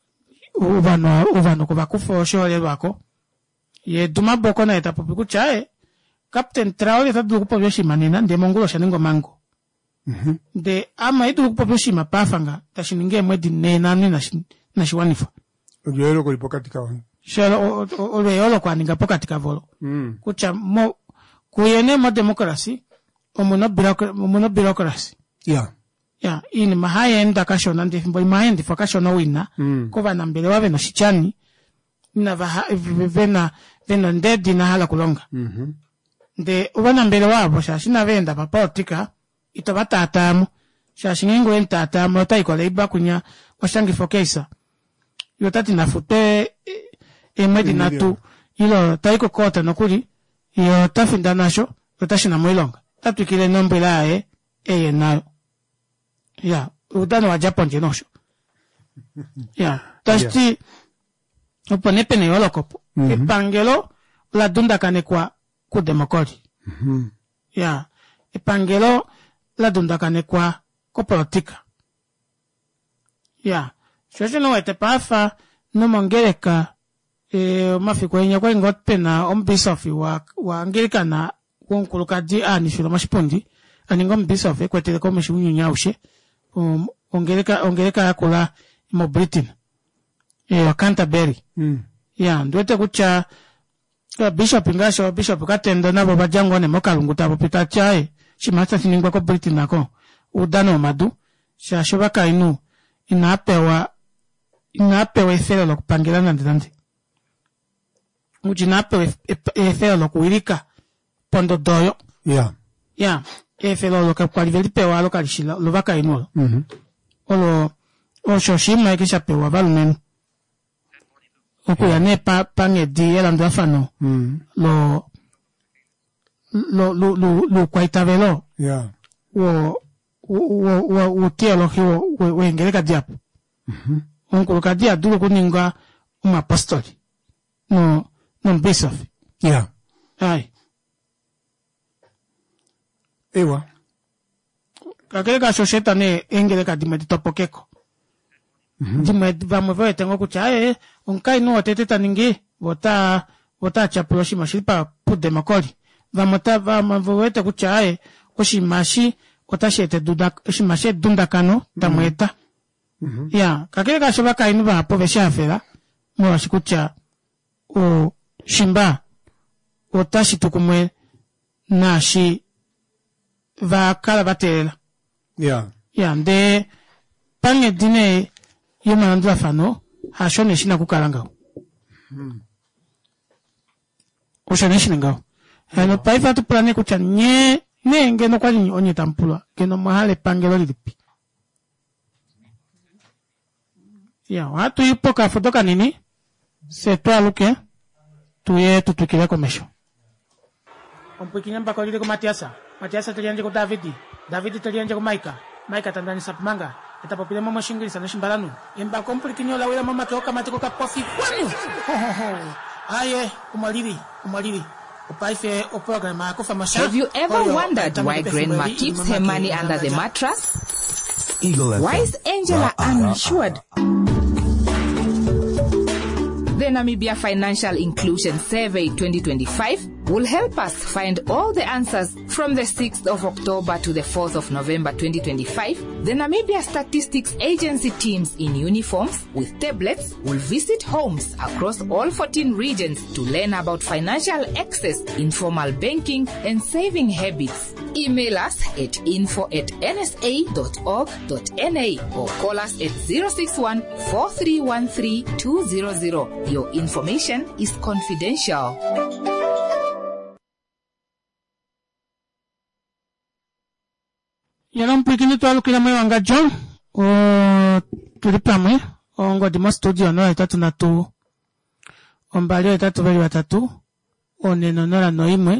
uvano kuba kufo shole wako ye duma boko na etapo kucha Captain Traore ta duku po yoshi manena de mongulo shaningo mango de ama itu po yoshi mapafanga tashininge mwedi nena na shiwanifa ojero ko ipokatika wa shelo ole yolo kwa ninga pokatika volo kucha mo kuyene mo democracy o mono bureaucracy ya ini mahayenda kashona ndi fimbo mahayenda fakashona wina kuba na mbele wabe no shichani na vena ndedi na hala kulonga de ubana mbele wabo shashina venda pa politika itobata atamu shashingo entatamu taiko leiba kunya washangi fokesa yotati na fute emedi na tu ilo taiko kota no kuri yo tafinda nasho yotashina mwilonga tatu kile nombe la nayo ya udano wa Japan jenosho ya tasti opone pene yolo kopo epangelo la dunda kane kwa ku demokori ya epangelo la dunda kane kwa ko politika ya shosho no etepafa no mongereka mafiko enya kwa ngot pena ombisofi wa angirikana kunkuluka di shuro mashipundi aningom bisofi kwa telekom shunyu nyaushe ongereka yakula mo Britain wa Canterbury ya ndwete kucha bishop ngasho bishop katendo nabo bajango ne mokalunguta popita chae shimata siningwa ko Britain nako udano madu shashoba kainu inapewa efelo lokupangilana ndande ujinapewa efelo lokuirika pondo doyo ya efelo lokakwalivelipewa lokalishila lovaka inolo olo oshoshima ikishapewa valumenu okuya ne pange di elando afano lo kwaitavelo wo tielo hiwo wengeleka diapo onkuluka dia duro kuninga apostoli no bishop ai ewa kakele shosheta ne engeleka dimedi topokeko dimedi vamos tengo kucha onkai no teteta ningi vota chapuloshi mashipa pude makoli vamos kucha oshimashi otashete oshimashi dunda kano tamweta ya kakele shoba kainu va povesha fera mo shikucha o shimba otashi tukumwe nashi va kala batela ya nde pange dine yoma ndwa fano hashone shina kukalanga oshone shina ngao hano paifa tu plane kucha nye ngeno kwa ni onye tampula keno mahale pangelo lipi ya watu ipo ka fotoka nini se to aluke tuye tutukile komesho ompukinyamba kwa lile ko Matiasa talianje ko David talianje ko Maika tandani sapmanga etapopile mama shingirisa na shimbalanu emba kompulikinyo la wela mama keoka mateko ka pofi kwanu aye umaliri upaife o program akofa masha. Have you ever wondered why grandma keeps her money under the mattress? Why is Angela uninsured? The Namibia Financial Inclusion Survey 2025 will help us find all the answers from the 6th of October to the 4th of November 2025. The Namibia Statistics Agency teams in uniforms with tablets will visit homes across all 14 regions to learn about financial access, informal banking, and saving habits. Email us at info@nsa.org.na or call us at 061-4313-200. Your information is confidential. Yalang pikini tu alu kila mai wanga John o tulipamwe ongo di studio no itatu na tu ombali itatu bali watatu oneno nora no imwe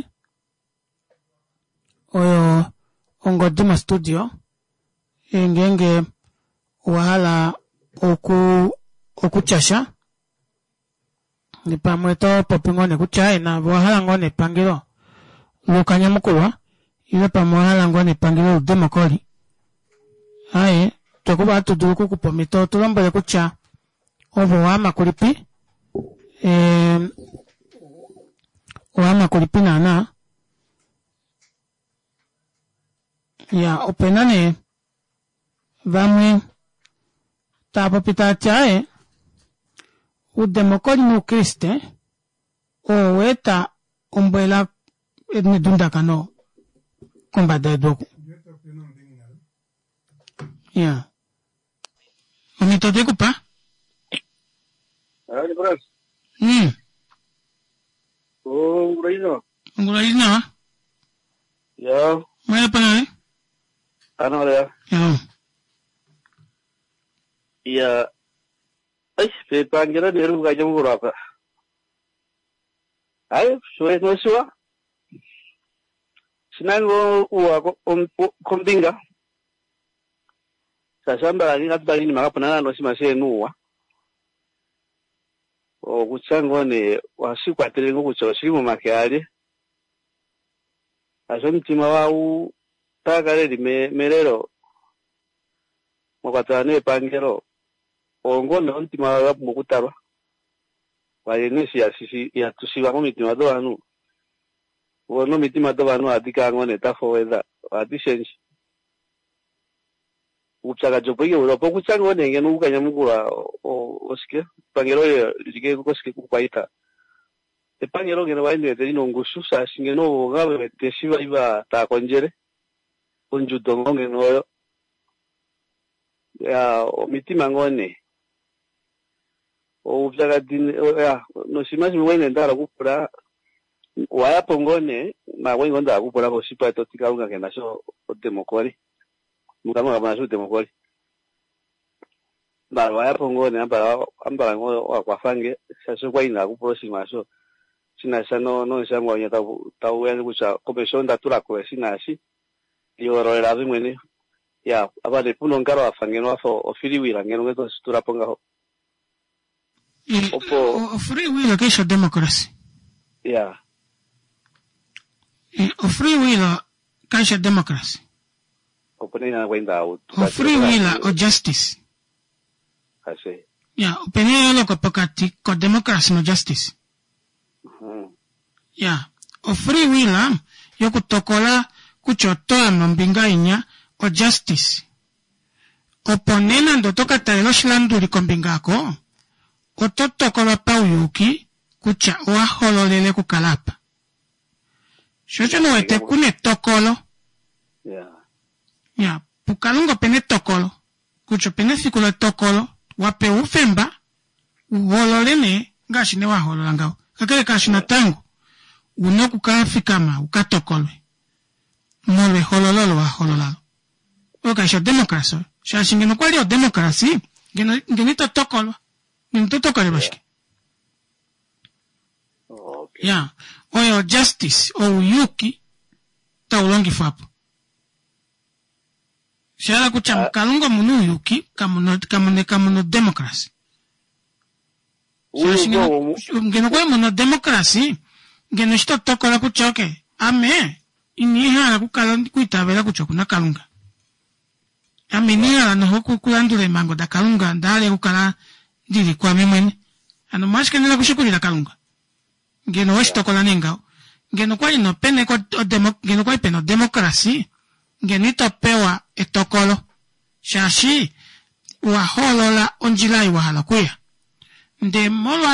oyo ongo di studio engenge wahala okuchasha ni pamwe to popingone kuchai na wahala ngone pangiro lukanya mukulwa ile pamoja ngone pangiro demokoli aye tokuba tuduku kupomito tulombo ya kucha obo wama kulipi wama kulipi nana ya openane vamwe tapo pita chae u demokoli no kriste o weta umbela ni dunda kano komba de doku ya omito de kupa Ay, bros. Ngurayina Ya. Maya panay Ano ya? Ya. Ay, panggira de ru gajam gurapa. Ay, suwe no suwa. Sinango uwa kombinga. Sasamba lagi ngatbali ni makapana no simase nuwa. O kuchango ne wasikwatire ngokucho simo makyali. Aso mtima wau tagale merero. Mwakatane pangero. Ongono mtima wa mukutarwa. Wale nisi ya tusiwa ko mitima do anu. Wono mitima do anu adika ngone tafo weza adishenji. Uchaga jopoge uropo kuchango nenge no ukanya mukura oske pangero jige koske kupaita. Te pangero ngene waende te no ngususa singeno gabe te shiva iba ta konjere. Unjudo ngone no ya mitima ngone. Uchaga din ya no simaji wene ndara kupura waya pongone ma wengo ndara kupura ko sipa to tikaunga kenaso demokori. Mukama kama naso demokori. Ba waya pongone ambara ngo wakwafange saso kwa ina kuprosima so sina sano no sangwa nya tau wene kucha commission ndatura ko sinasi yoro era bimwene ya abade puno ngaro afange no afo ofiriwira ngeno ngeto situra ponga ho. Opo free will kesho democracy. Yeah. Free will kesho democracy. Openina wenda out. Free will or justice. I say. Yeah, openina loko pakati ko democracy no justice. Yeah. Free will yokutokola kuchotoa mbingainya o justice. Oponena ndo toka taelo shilanduri kombingako. Ototokola pauyuki kucha wahololele kukalapa. Shocho no ete kune tokolo. Yeah. Yeah, pukalungo pene tokolo. Kucho pene fikulo tokolo. Wape ufemba. Uhololene ngashine wahololangao. Kakele kashina tangu. Unoku kafikama ukatokolwe. Molwe holololo wahololalo. Okaisho demokrasi. Shashingeno kwali o demokrasi. Genito tokolo. Nintotokole bashki. Okay. Yeah. Oyo justice o yuki taulongi fapo. Shara kucham kalunga munu yuki kamuno demokrasi. Ngeno kwa munu demokrasi ngeno shito tokola kuchoke. Ame iniha kukala kuitabela kuchokuna kalunga. Ame niha na hoku kulandule mango da kalunga ndale kukala dili kwa memwene. Ano mashika nila kushukulila kalunga. Ngeno washito kola nengao. ngeno kwali no pene ko ngeno kwali peno demokrasi ngenito pewa etokolo shashi wa holola onjilai wa halakuya nde molo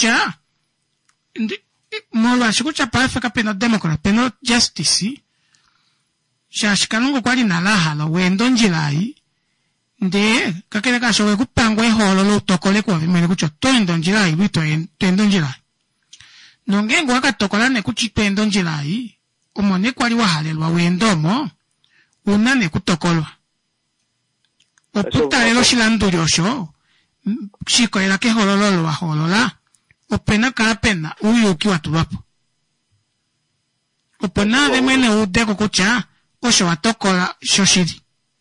ashikucha parafika peno demokrasi peno justice shashi kanungo kwali nalahala wendo njilai nde kakele kashowe kupangwe hololo utokole kwa vimene kucho toendo njilai wito tendo njilai nongengo wakatokolane kuchipendo njilai umone kwali wahalelwa wendomo unane kutokolwa oputa lelo shilanduli osho shiko elake holololo wa holola opena kapena uyuki watulapo opena de mwene udeko kucha osho watokola shoshiri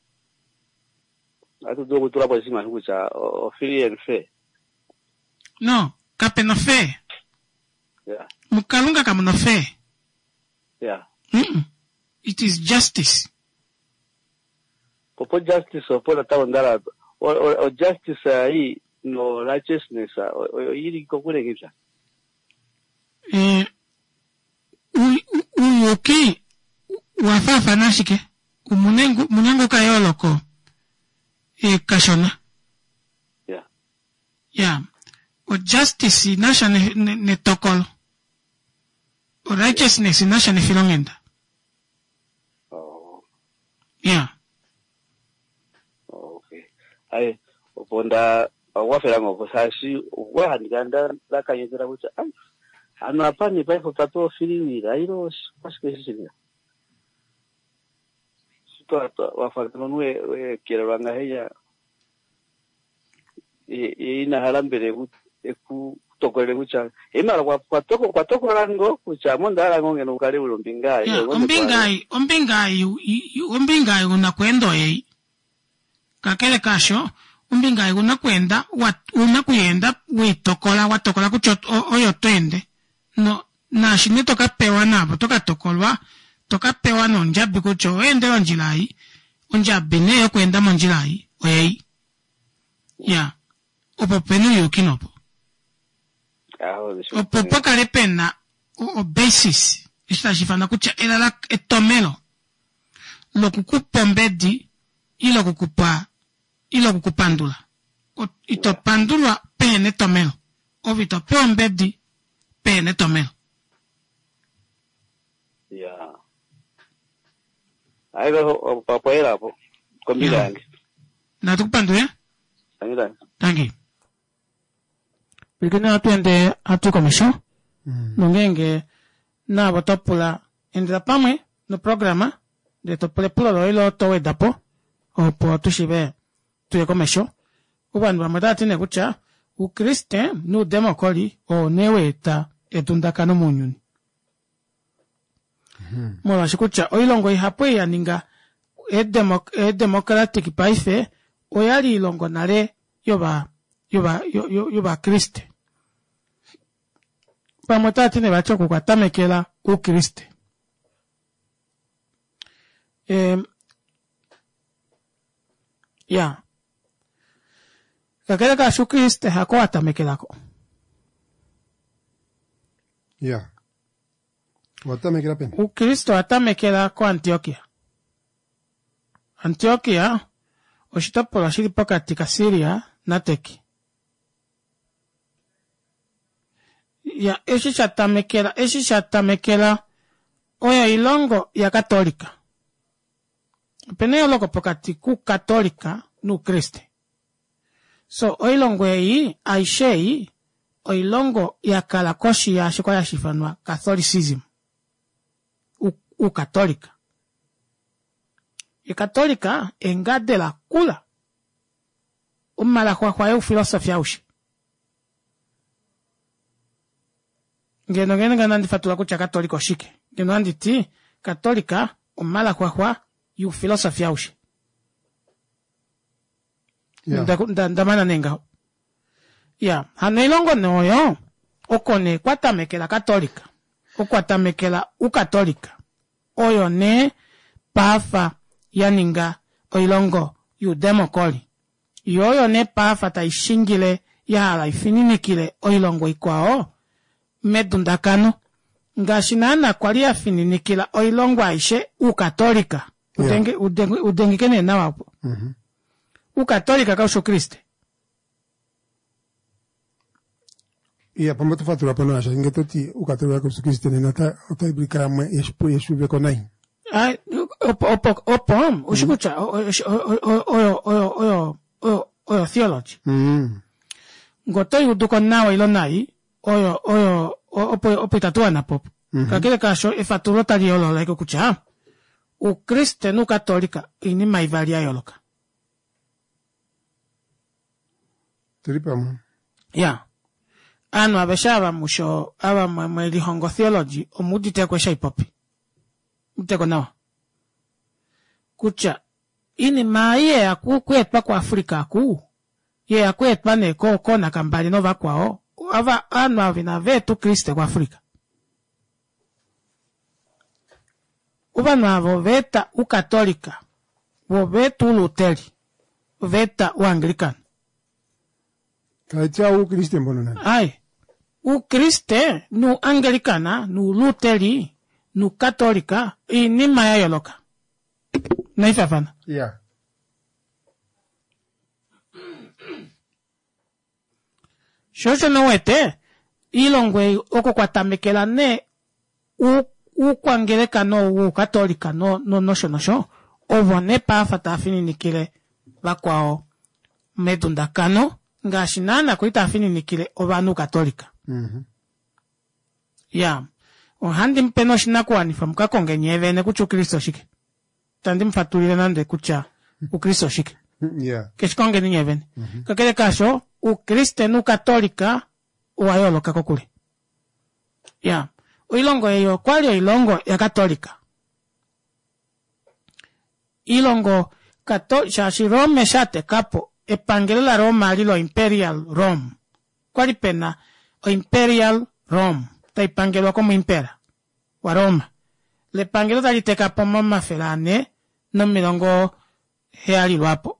atu dogo tulapo sima kucha free and fair no kapena fair yeah mukalunga kama no fair yeah it is justice popo justice opo la tawandala o justice hii no righteousness ili kokule kisha uyuki wafafa nashike munengo kayoloko kashona yeah o justice nasha ne tokolo o righteousness nasha ne filongenda yeah okay ai oponda wafera ngo sashi wahandikanda lakayezera kuti ai ano apani paipo pato filiwira iro pasikeshinga sito wafakano we kiranga heya ina halambere ku tokole kucha imara kwa toko rango kucha mondala ngongeno ukale ulombingai ombingai unakwendo kakele kasho umbingai unakwenda unakuyenda watokola kucho oyo twende no nashi tokapewa nabo tokatokolwa tokapewa nonjabi kucho ende onjilai onjabi neyo kwenda monjilai oyei ya opo penu yukinopo opo pakale pena o basis istashifana kucha elala etomelo lokukupa mbedi ilo kukupandula ito pandulwa pene tomelo ovito peo mbedi pene tomelo yeah aigo papoera hapo kombilangi na tukupandule tangi Bikina atuende atukomesho nongenge na botopula endela pamwe no programa de topule pulo ilo towe dapo opo tushibe tuye komesho ubantu bamadati ne kucha ukriste nu demokoli o neweta etundakano munyuni mola shikucha oilongo ihapwe ya ninga democratic paife oyali ilongo nale yoba kriste pamotati ne bacho kukatamekela ukriste ya kakele ka Kriste hako atamekelako ya watamekela pena ukristo atamekelako Antioquia oshitopola shili pokati ka Syria na Turkey ya eshi shatamekela oyo ilongo ya katolika peneyo loko pokati ku katolika nu kriste so oilongo eyi aishei oilongo ya kalakoshi ya shiko ya shifanwa catholicism u katolika katolika engade la kula umala kwa eu filosofia ushi ngeno ngana fatula kucha katolika shike ngeno anditi katolika umala kwa yu filosofia ushi ndamana nenga ya hanelongo noyo okone kwatamekela katolika okwatamekela ukatolika oyo ne pafa yaninga oilongo yu demokoli yoyo ne pafa taishingile ya la ifininikile oilongo ikwao medundakano Ngashinana kwalia fininikila oilongwa ishe ukatolika. Udengikene na wapo. Ukatolika kausho Kriste. Iya, pamoja fatura pano asha ingetoti ukatolika kausho Kriste ni nata otaibika mwe yeshu veko nai. Opom, ushikucha, oyo theology. Ngotoi udukon nawa ilonai, opo itatua na popo. Kakile kasho, ifaturota liolo laiko kucha. U Kriste nu katolika, ini maivalia yoloka. Tulipa mu. Ya. Anu abeshaba musho, aba mweli hongo theology, omudite kwa shaipopi. Mteko nawa. Kucha, ini maaye ya kuetpa kwa Afrika ku. Ye ya kuetpa neko kona kambali nova kwao. Ava anu avina vetu Kriste kwa Afrika. Uvana voveta ukatolika. Vovetu Luteri. Veta uanglikana. Kaitia u Kriste mbono nani? Ai. U Kriste, nu Anglikana, nu Luteri, nu Katolika, ini maya yoloka. Naifafana. Yeah. Shosho no wete, ilongwe oko kwa tamekela ne, u kwangeleka no, u Katolika no sho, ovo ne pa fatafini nikile, wakwao, medundakano, ngashinana kuita afini nikile, ovanu Katolika. Ya. Ohandi mpeno shinakuwa nifamuka konge nyeve ne kuchu Kristo shike. Tandi mfatulile nande kucha u Kristo shike. Yeah. Keshikonge ni nyeve. Kakele kasho, u Kriste nu Katolika, uayolo kakokule. Ya. Uilongo eyo, kwali ilongo ya Katolika. Ilongo Katolika, shi Rome shate kapo, epangele la Roma alilo Imperial Rome. Kwali pena, o Imperial Rome. Taipangelo como impera. Wa Roma. Le pangelo taliteka po mama felane, no milongo heali luapo.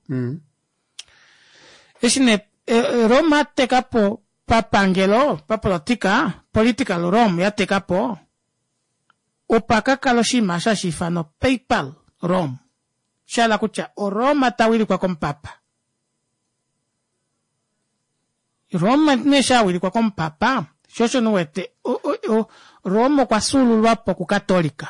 Esine, Roma teka po papangelo, political Rome ya teka po. Opaka kaloshima shashifano PayPal Rome. Shala kucha, o Roma tawili kwa kompapa. Roma ne shawili kwa kompapa. Shosho nuwete, Romo kwa sulu lwapo ku Katolika.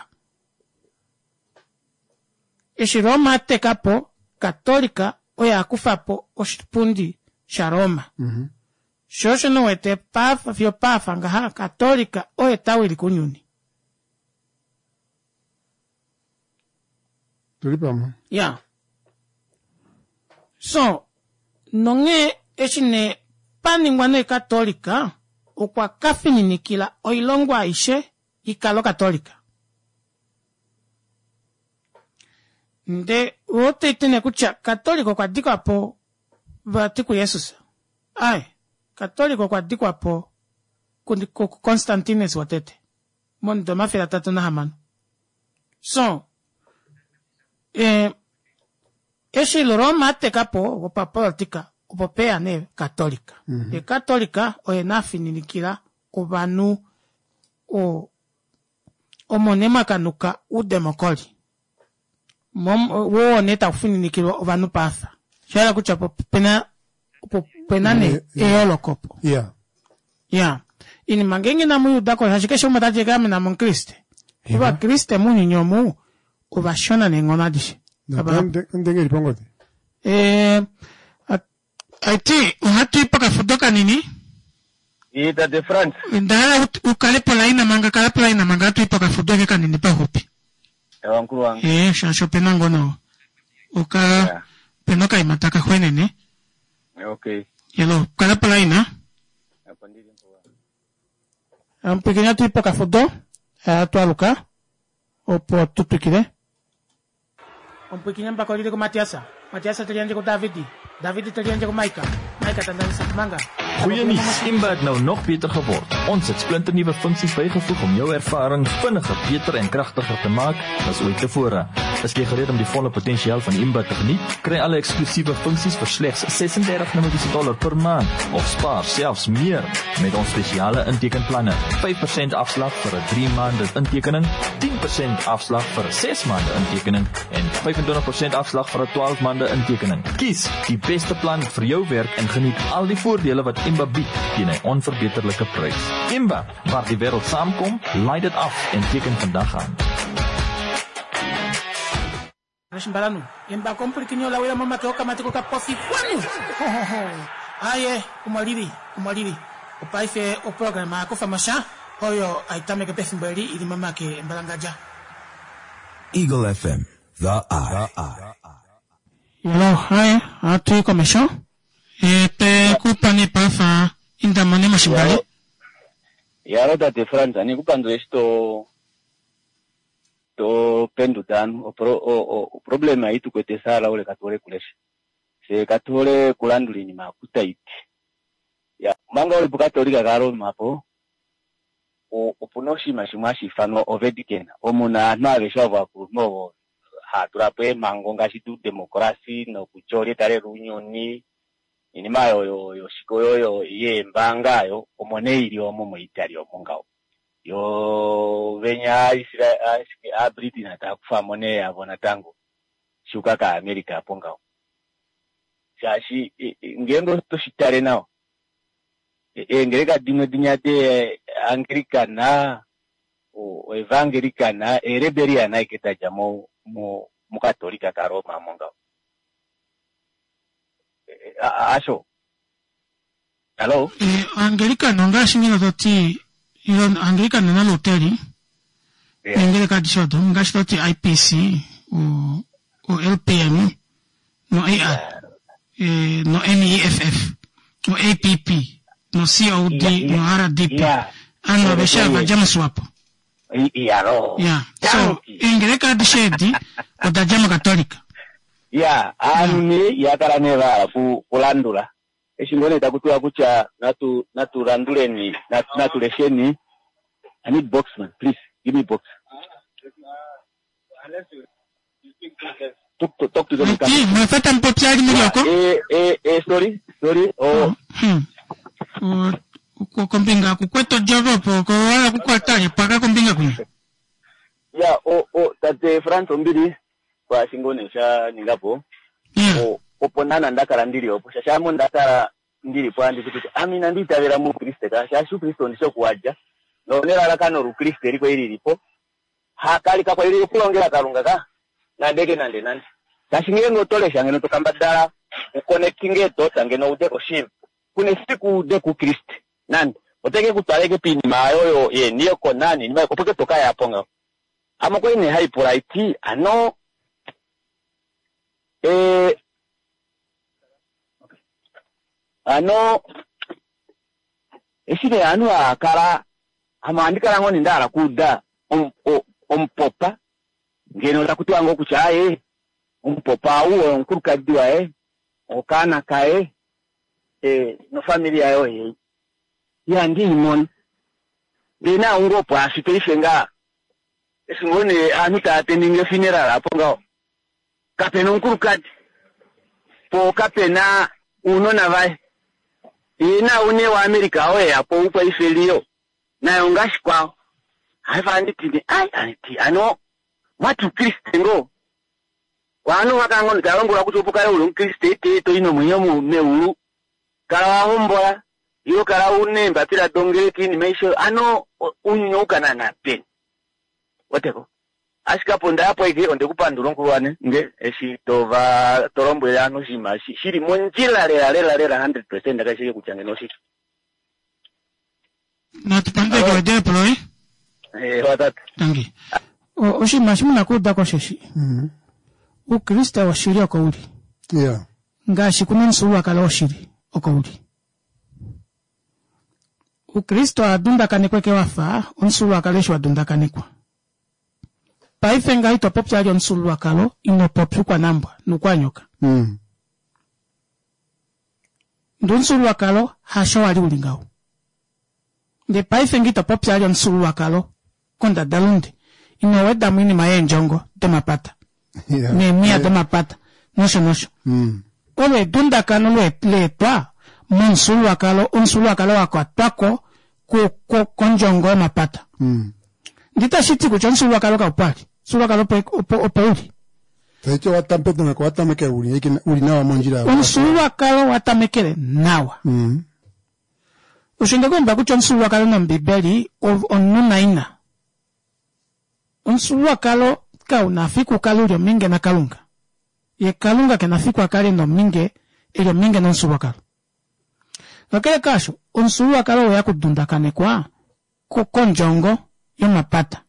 Ishi Roma tekapo, Katolika, oya akufapo, oshipundi, sha Roma. Shosho nuwete, pafa, fio pafa, ngaha, Katolika, oya tawili kunyuni. Tulipa mu. Ya. So, nonge, ishi ne, paningwane Katolika, ukwa kafini nikila oilongwa ishe ikalo Katolika. Nde wote itene kucha Katoliko kwa diko hapo vatiku Yesus. Ai, Katoliko kwa diko hapo Constantines watete. Mondo mafila tatu na hamano. So, eshi Roma ate kapo wapapolatika upopea ne Katolika. E Katolika oye nafini nikila ubanu o monema kanuka u demokoli. Wo neta ufini nikila ubanu pafa. Shala kucha pena ne eolokopo. Yeah. Yeah. Ini mangengi na muyu dako hashikesho mataje kame na Kriste. Uba Kriste muni nyomu uba shona ne ngonadishi. Ndenge ripongote. Aiti, uhatu ipaka fudoka nini? Ita de France. Ndara ukalepo laina manga hatu ipaka fudoka ka nini pa hopi. Ewa mkuru wangu. Shansho penango no. Uka penoka imataka huene ne? Okay. Yelo, ukalepo laina? Apandili mkuru. Mpekenya tu ipaka fudo. Tu aluka. Opo tutukile. Mpekenya mpaka lile ko Matiasa. Matiasa talianje ko Davidi talianje ko Maika tandani sa manga. Goeie nuus, Imba het nou nog beter geword. Ons het splinternuwe funksies bygevoeg om jou ervaring vinniger, beter en kragtiger te maak as ooit tevore. Is jy gereed om die volle potensiaal van Imba te geniet? Kry alle eksklusiewe funksies vir slegs $36 per maand of spaar selfs meer met ons spesiale intekenplanne. 5% afslag vir 'n 3 maande intekening, 10% afslag vir 'n 6 maande intekening en 25% afslag vir 'n 12 maande intekening. Kies die beste plan vir jou werk en geniet al die voordele wat Imba bied teen 'n onverbeterlike prys. Imba, waar die wêreld saamkom, laai dit af en teken vandag aan. Rashimbalanu, Imba compri kinyo la wea mama ke oka matiko ka pofi kwanu. Aye, umaliri. Upaife o programa ko famasha, oyo aitame ke pefimberi ili mama ke mbalangaja. Eagle FM, the eye. Hello, hi, atu commission. Pe kupani pafa indamane mashimbali. Yaro da de Franza, ni kupando esto to pendutan o problema itu kwete sala ole katore kulesha. Se katore kulanduli ni makuta iti. Ya, manga ole bukatori gagaro mapo. O punoshi mashimashi fano ovedikena. Omuna na veshava kuno haturape mangonga shitu demokrasi no kuchori tare runyoni. Inima yo shikoyo yo ye mbanga yo omoneiri omo mo Italia omongao. Yo venya a Britain atakufa mone ya bona tango. Shuka ka America pongao. Shashi ngendo to shitare nao. Ngereka dinya de Anglicana o Evangelicana ereberiana iketaja mo katolika ka Roma mongao. Asho. Hello. Anglicana ngashingina doti Iron Anglicana na loteri. Anglicana dishodo ngashoti IPC o LPM no AR no NEFF no APP no COD no RDP ano beshava jama swap. Yeah. So Anglicana dishedi o da jama katolika. Yeah, anuni yataraneva kulandula. Eshingone takutua kucha natu randuleni natu lesheni. I need boxman, please give me box. Talk to them. Sorry. Oh. Kukombinga kukweto jogo ko wala kukwatani paka kombinga kunya. Yeah, tate France ombiri kwa shingone sha ningapo. Oponana ndakara ndiri opo shashamu ndakara ndiri pandi kuti amina nditavera mu Kristo ka shashu Kristo ndisho kuwaja no nera lakano ru Kristo liko iri lipo hakali ka kwa iri kulongera kalunga ka na ndege nande nande shashingire ngotolesha ngeno tokambadala connecting to tangeno udeko shiv kune siku udeko Kristo nande oteke kutaleke pini mayoyo ye niyo konani niyo kopoke toka ya ponga amako ine hyperite ano ano esire anu akara amandikala ngoni ndala kuda ompopa ngeno la kutwango kuchaye ompopa uwo nkurukadiwa okana kae no familia yo ya ndini mon dena ungopo asipefenga esingone anuta atendinge funeral aponga kapena nkurukadi po kapena uno na vai ina une wa America oe apo upa ifelio na yongashi kwao haifandi tini anti ano watu Kristengo wano wakango kalongora kutopoka ulo Kriste to ino munyomu meulu kala wahombola iyo kala une mbapira dongere kini meisho ano unyuka na pen wateko ashika ponda hapo ige onde kupandura nkulwane nge eshitova torombo yano shima shiri monjila lela 100% ndakashike kuchange no shiki na tupande kwa deploy watatu tangi oshima shimuna kuda kwa sheshi Ukristo wa shiria kwa uli Yeah. ngashi kuna nsuwa kala oshiri okauli Ukristo adunda kanekwe ke wafa onsuwa kalesho adunda kanekwa paifenga ito popya ali onsuwa kalo ino popyu kwa nambwa nukwanyoka ndun sulu wakalo hasho wali ulingao de pai fengita pop ya sulu wakalo konda dalunde ino weda mwini mayenjongo de mapata ne mia de mapata nosho ole dunda kano le twa mon sulu wakalo wako atwako ko konjongo mapata ndita shiti kuchon sulu wakalo ka upali sulu wakalo pe uli Taito watampeto na watameke uli nawa monjira. Sulu wakalo watamekele nawa. Ushinde gomba kuchon sulu wakalo na mbibeli onuna ina. Sulu wakalo ka unafiku kalulio minge na kalunga. Ye kalunga ke nafiku akali no minge ilio minge na sulu wakalo. Wakele kasho, sulu wakalo ya kudundakane kwa kukonjongo yo mapata.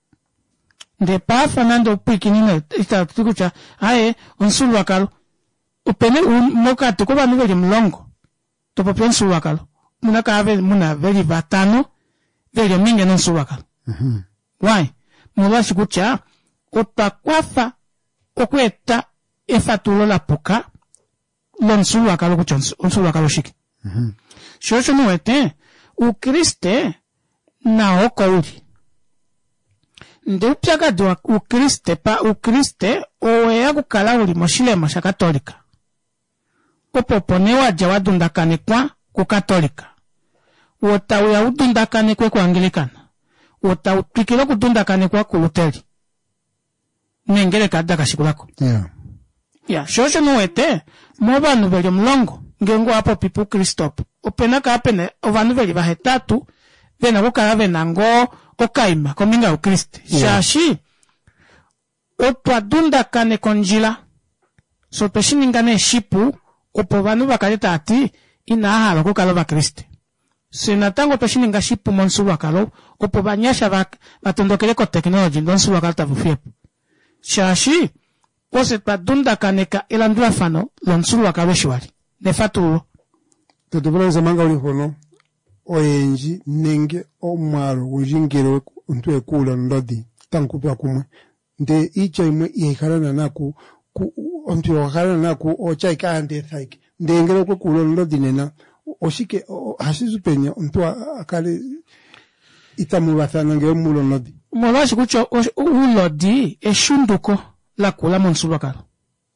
De pa Fernando Pikinina ita tukucha ae sulu wakalo upene moka tukoba niveli mlongo topo sulu wakalo munaka ave muna veli vatano veli minge non sulu wakalo why mula shikucha otakwafa okweta efatulo la puka lon sulu wakalo kuchon sulu wakalo shiki shosho nuete ukriste na okauli ndepyaga dwa ukriste oweya kukala uli moshilema sha katolika opoponewa ja wadundakane kwa ku katolika wota uya udundakane kwa angilikana wota utwikile kudundakane kwa ku luteri nengele kadda kashikulako shosho nuwete mo banu beli mlongo ngengo hapo pipu kristop opena ka apene ovanu beli bahetatu vena kukala venango okaima kominga ukriste shashi otwadunda kane konjila so peshiningane shipu opo banu bakaleta ati inahala kukalo bakriste sinatango peshininga shipu monsulu wakalo opo banyasha batondokele ko technology monsulu wakalo tavufiepo shashi ose twadunda kane ka ilandula fano lonsulu wakalo shwali nefatulo tutubuleza manga uli hono oyenji nenge omwaro ujingiro ntwe kula ndodi tankupya kumwe nde icha imwe yekarana naku ontwe wakarana naku ocha ikande thaiki ndengero ko kula ndodi nena oshike hasizupenya ntwe akale itamubathana nge mulo ndodi molashi kucho ulodi eshunduko la kula monsulu wakalo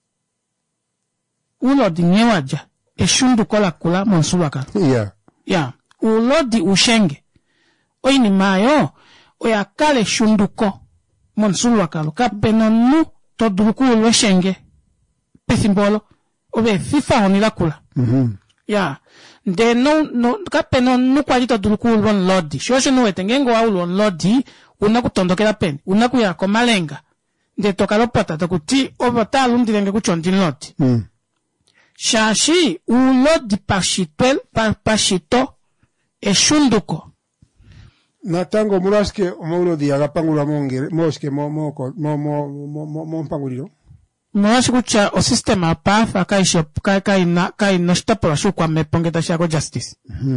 ulodi nyewaja eshunduko la kula monsulu wakalo ulodi ushenge oini mayo oyakale shunduko monsulu wakalo kapenonu toduluku ulweshenge pesimbolo obe fifa honila kula de no kapenonu kwali toduluku ulwon lodi shosho nuwete ngengo wa ulwon lodi unakutondokela peni unakuyako malenga de tokalopata tokuti obota alundilenge kuchondi lodi shashi ulodi pashito eshunduko natango muraske omaulo di agapangula mongere moske mo mpanguliro mwashi kucha o sistema pafa kai no stopora shu kwa mepongeta shako justice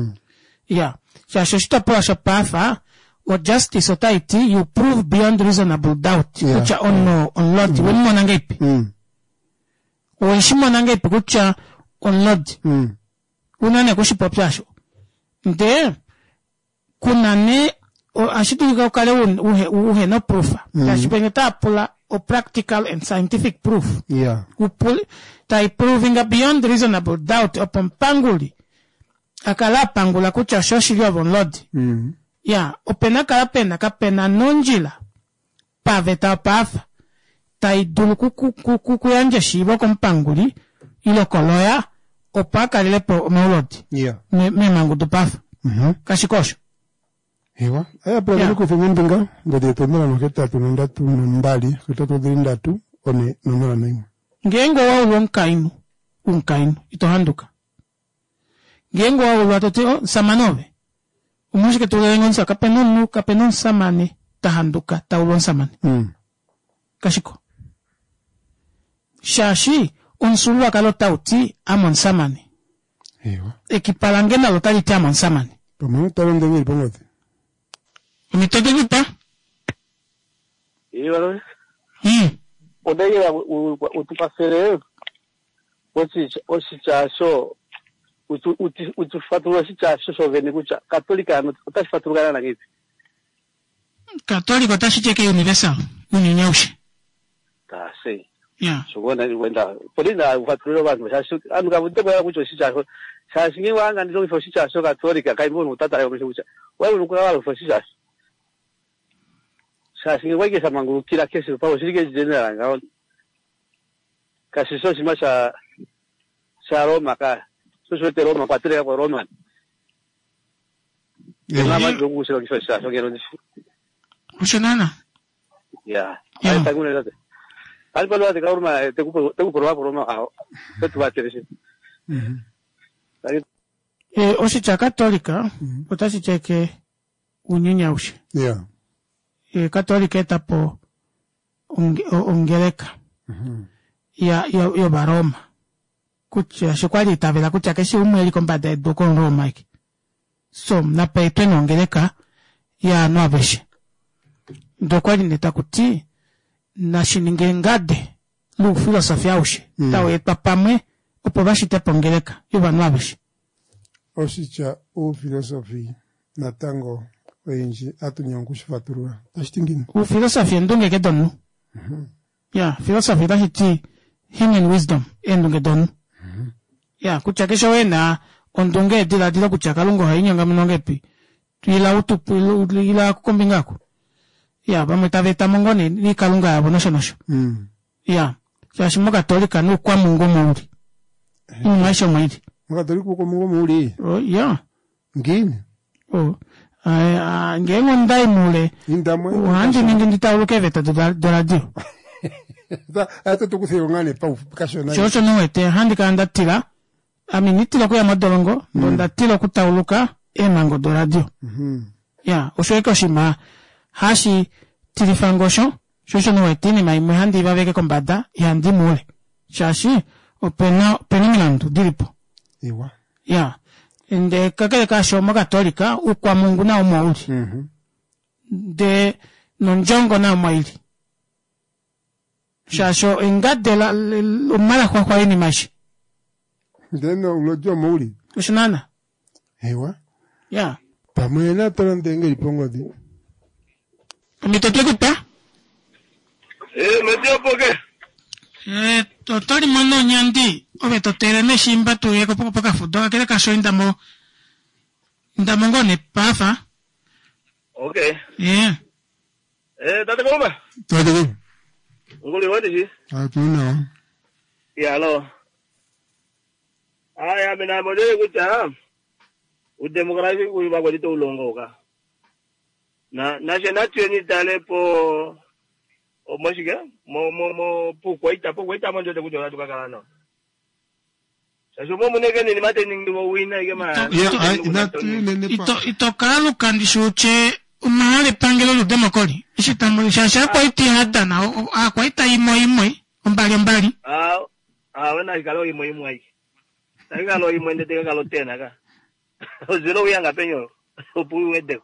shashita sha pafa o justice otaiti you prove beyond reasonable doubt kucha on lord wemo nangepi o ishimo nangepi kucha on lord unane kushipopyasho nde kunane ashitu kale uhe no proof ashipengeta pula o practical and scientific proof upuli tai proving beyond reasonable doubt upon panguli akala pangula kucha shoshilio von lord opena kala pena kapena nonjila paveta pafa tai dulu kuyanje shibo kompanguli ilo koloya opaka lile po melodi me mangu do pafa kashikosho ewa aya pero ko fenga ngode to mala no keta to ndatu mbali keta to ndatu one nomala naimo ngengo wa unkainu itohanduka ngengo wa ulwatote samanove umushike tulengonsa kapenon samane tahanduka taulon samane kashiko shashi unsulu akalo tauti amon samane ekipalangena lotaliti amon samane pomo talonde ngir pomote mitote gupa Iwalo odayira utupasere ochichasho utufatura sicha sosoveni kucha katolika utafaturana na kipi Católico tashicheke universal uninyaushe tasi yeah sogona wenda polina ufaturiro bantu shashi anuka butego kucho sicha shashi wanga ndilo fo sicha so katolika kaimbo utata yo kucha wewe unukula wala fo sicha shashi wege samanguru kila kesi pa usirike general ngao kasi so simasha Roma ka susuete Roma patria kwa Roma Mama ndugu sio kifasa sio ngero Ushanana ya ai tagune date al palo de Roma te ku probar por Roma ah tu va a tener Osicha Católica utasicheke unyinyaushi yeah Católica etapo ungereka ya baroma kucha shikwali tabela kucha keshi umweli kombade dokon Roma iki so na pepe nongereka ya noabeshi dokwali netakuti na shiningengade lu filosofia ushi tawe papamwe opobashi tepongereka yuba noabeshi Osicha u filosofi na tango wenji atunyongushi faturua tashtingini u filosofi ndunge kedonu ya filosofi tashiti human wisdom endunge donu ya kuchakesha wena ondunge dila kuchaka lungo hainyanga mnongepi tuila utupu ila kukombingako ya bamwetaveta mongone ni kalunga yabo nosho ya shashimo katolika no kwa mungu muri maisha mwidi Mkatolika kwa mungu muri oh ya ngini oh ngengo ndai mule indamwe uhanji ningi nditauluke veta do radio ata tukuthiro ngane pa kashona chocho noete handi kandatira aminitira kuya madolongo ndatira kutauluka emango do radio ya oshoeka shima hashi tilifangosho chocho noete ni mai handi baveke kombada yandi mule shashi opena penimilandu dilipo iwa ya inde kakele kasho Católica ukwa mungu na umauli de nonjongo na umaili shasho ingade la umala kwa ini mashi ndeno ulojo mauli ushinana ewa ya pamwena torandenge lipongo di mitotekupa medio poke totori mono nyandi obe totere ne shimba tu yeko poka fudo akele kasho indamo ngone pafa okay yeah tate koma tade ngoli wadi ji atuna ya lo aya mina modele kucha udemokrasi kuiba kwa dito ulongo ka na jena tieni tale po o moshiga mo pukwaita manje de kujola tukakala no sasa mo munege ni mate ni mo wina ke ma ito kalu kandishuche umahali pangelo lu demokoli ishitamu shasha kwa iti hada na kwa ita imo mbali wena ikalo imo ai ikalo imo ndete kalo tena ka ozilo yanga penyo opu wede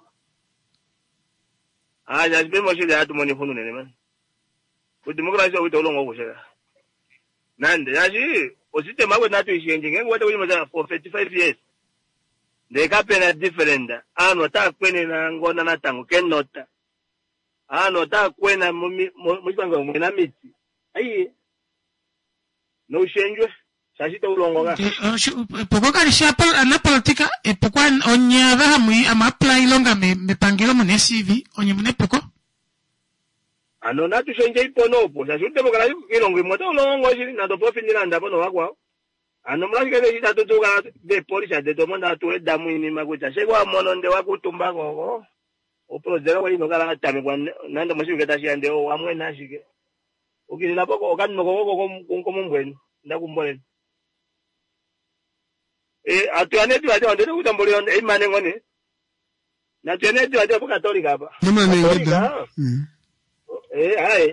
jasbe mo shile atu moni funu nene man udemokrasia utolongo kushaka nande yashi osite mawe natu ishenje ngenge wete kuyimaza for 35 years de kapena different ano ta kwene na ngona na tango kenota ano ta kwena mushanga mwena miti ayi no shenjwe shashita ulongo ka poko kalisha na politika poko onyava ama apply longa me pangelo mune CV onye mune poko ano natu shenje iponopo shashute boka ilongo imoto ulongo shiri na do pofinira ndapo no wakwa ano mlashike de shita tutuka de polisa de domanda tu damu ini makucha shekwa mono nde wakutumba gogo oprojera kwa ino kala tame kwa nanda mashike tashi ande o amwe nashike ukilila poko okanno gogo ko mbweni ndakumbole atuane tu ade ndo kutamboli on imane ngone na tuane tu ade Católica hapa mama ngeda ai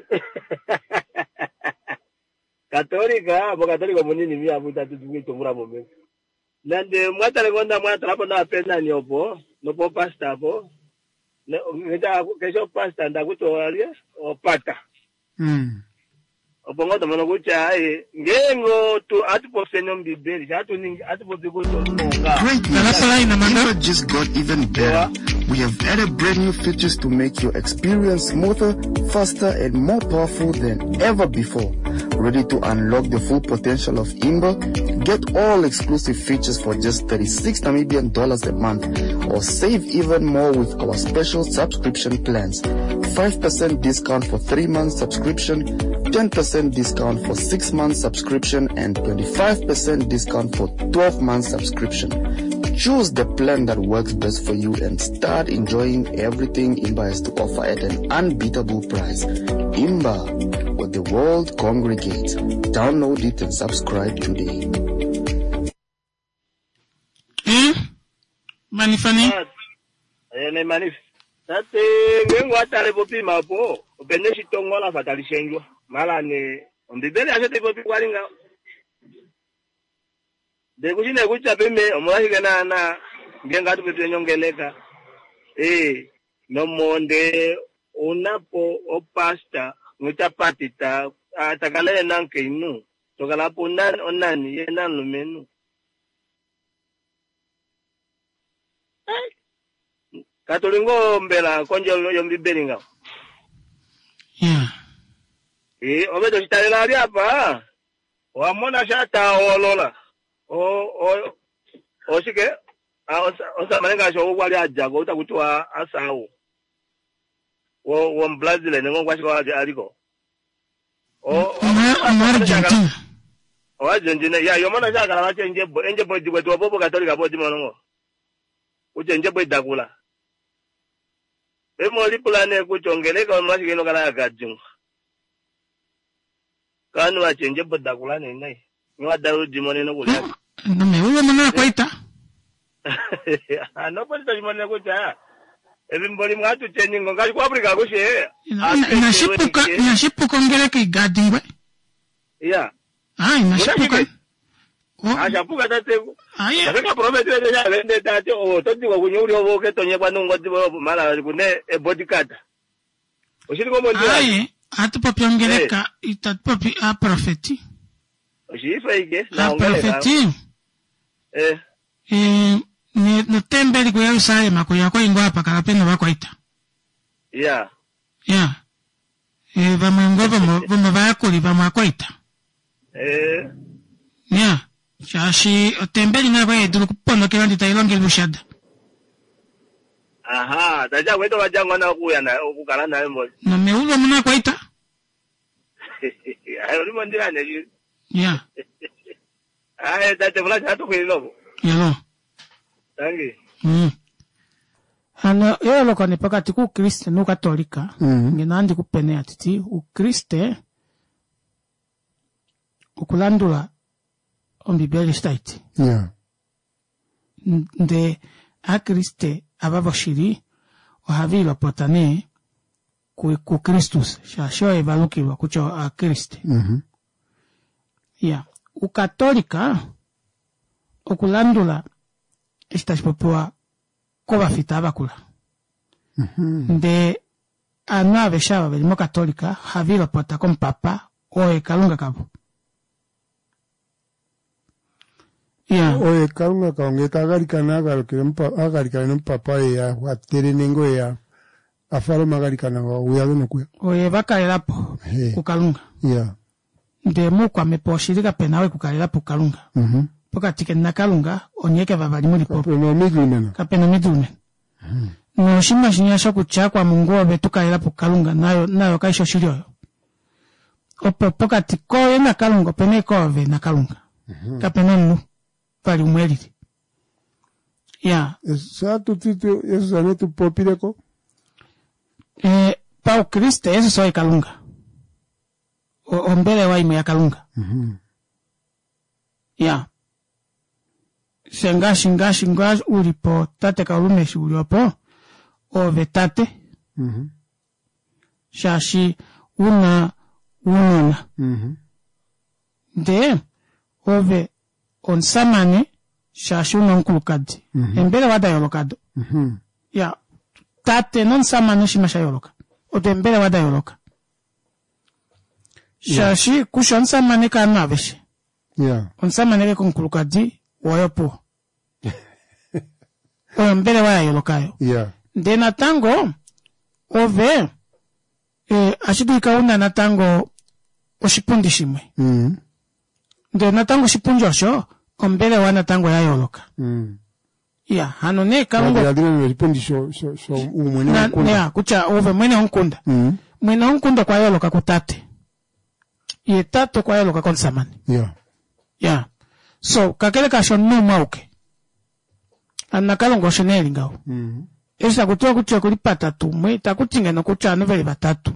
Católica munini mia buta tutuko mura bombe nande mwatale gonda mwatala po na pena ni opo no po pasta po ngeta kesho pasta ndakuto alia opata Obongo to mono kucha ngengo to atipo senyo mbibeli atipo biguto nonga. Imba just got even better. We have added brand new features to make your experience smoother, faster, and more powerful than ever before. Ready to unlock the full potential of Imba? Get all exclusive features for just 36 Namibian dollars a month, or save even more with our special subscription plans. 5% discount for 3 months subscription, 10% discount for 6 months subscription, and 25% discount for 12 months subscription. Choose the plan that works best for you and start enjoying everything Imba has to offer at an unbeatable price. Imba, where the world congregates. Download it and subscribe today. Manifani? Manif. Tate ngengo atale popi mapo. Openeshi tongola fatali shenjwa. Mala ne ombibele asete popi kwalinga. De kuchine kucha peme omulahi kana na ngenga tupepe nyongeleka. No monde unapo opasta nguta patita atakale nanke inu. Tokala punan onani yena lumenu. Katolingo mbela konjelo yombibeli nga. Obedo chitalela ali hapa. Wamona shata olola. Osike osa malenga sho wali ajago utakutua asao. Wo mbrazile nengo kwashiko aliko. Argentina. Argentina ya yomona shaka la enje boy digwetu bobo katolika bodi monongo. Uje enje boy dagula. Emoli plane kuchongeleka onwashi kino kana gajunga. Kanu wachenje bodagula nai. Nwa daru jimone no kulya. No me uwe mwana kwaita. No pali jimone kucha. Ebimboli mwatu chenye ngonga kwa Afrika kushe. Na shipu kongeleka igadingwe. Yeah. Na Ashapuka tate. Naka promete de ya vende tate toti wa kunyuri oboke tonye kwa nungo tibo mala kune body card. Oshiri ko mondia. Atupo piongeleka itatupo a profeti. Oshiri faike na profeti. No tembeli kwa Yerusalemu kwa yako ingo hapa kalapeno wako ita. Yeah. Vama vakuli vama kwa ita. Yeah. Shashi otembeli nga kwa edulu kupono kilandi tailongi lushada. Aha, taja weto wajango na kuya na ukukala na embo. Na meulo muna kwa ita? Ayo limo ndira neji. Yeah. Tate flash hatu kuilobo. Yelo. Tangi. Hano, yo loko ni pakati ku Kriste no katolika. Nginandi kupene atiti. Kriste ukulandula ombibeli state. Yeah. Nde a Kriste ababashiri ohavila potane ku Kristus. Shasho evalukilwa kucho a Kriste. Yeah. Ukatolika okulandula estas popua koba fitaba kula. Nde anave shaba belimo katolika havila pota con papa o kalunga kabo. Yeah. Oye, kalunga kaongeta agarikana agarikana papa ya watere nengo ya afaro magarikana wa uyalo nokwe. Oye bakalelapo kukalunga. Yeah. Nde mukwa meposhirika penawe kukalelapo kalunga. Poka tike na kalunga onyeke vavali muri popo. Kapena midlumen. No shima shinyasha kuchakwa mungu betukalelapo kalunga nayo kaisho shirioyo. Opo poka tikoye na kalunga pene kove na kalunga. Kapena nnu. Pali umweliti. Ya. Sa tutito yesu zane tu popireko? Pau Kriste yesu soy kalunga. Ombele wa ime ya kalunga. Ya. Shingash uripo tate kaulumeshi uriopo. Ove tate. Shashi unona. De ove on samane shashi unonkulukadi. Embele wada yolokado. Ya. Tate non samane shimasha yoloka. Ote embele wada yoloka. Shashi kushonsa manika naveshi. Yeah. Onsa maneke kunkulukadi wayopo. Oyo mbele waya yolokayo. Yeah. Nde natango ove ashidu ikaunda natango oshipundi shimwe. Nde natango shipunjo sho ombele wa natango ya yoloka. Ya, hanone kalungo. Ya shipundi sho umwene onkunda. Ya, kucha ove mwene onkunda. Mwene onkunda kwa yoloka kutate. Ye tato kwa yoloka konsamani. Yeah. Yeah. So, kakele kasho numa uke. Anakalongo sheneli ngao. Esa kutua kutua kulipata tumwe, takutinga no kucha anuveli batatu.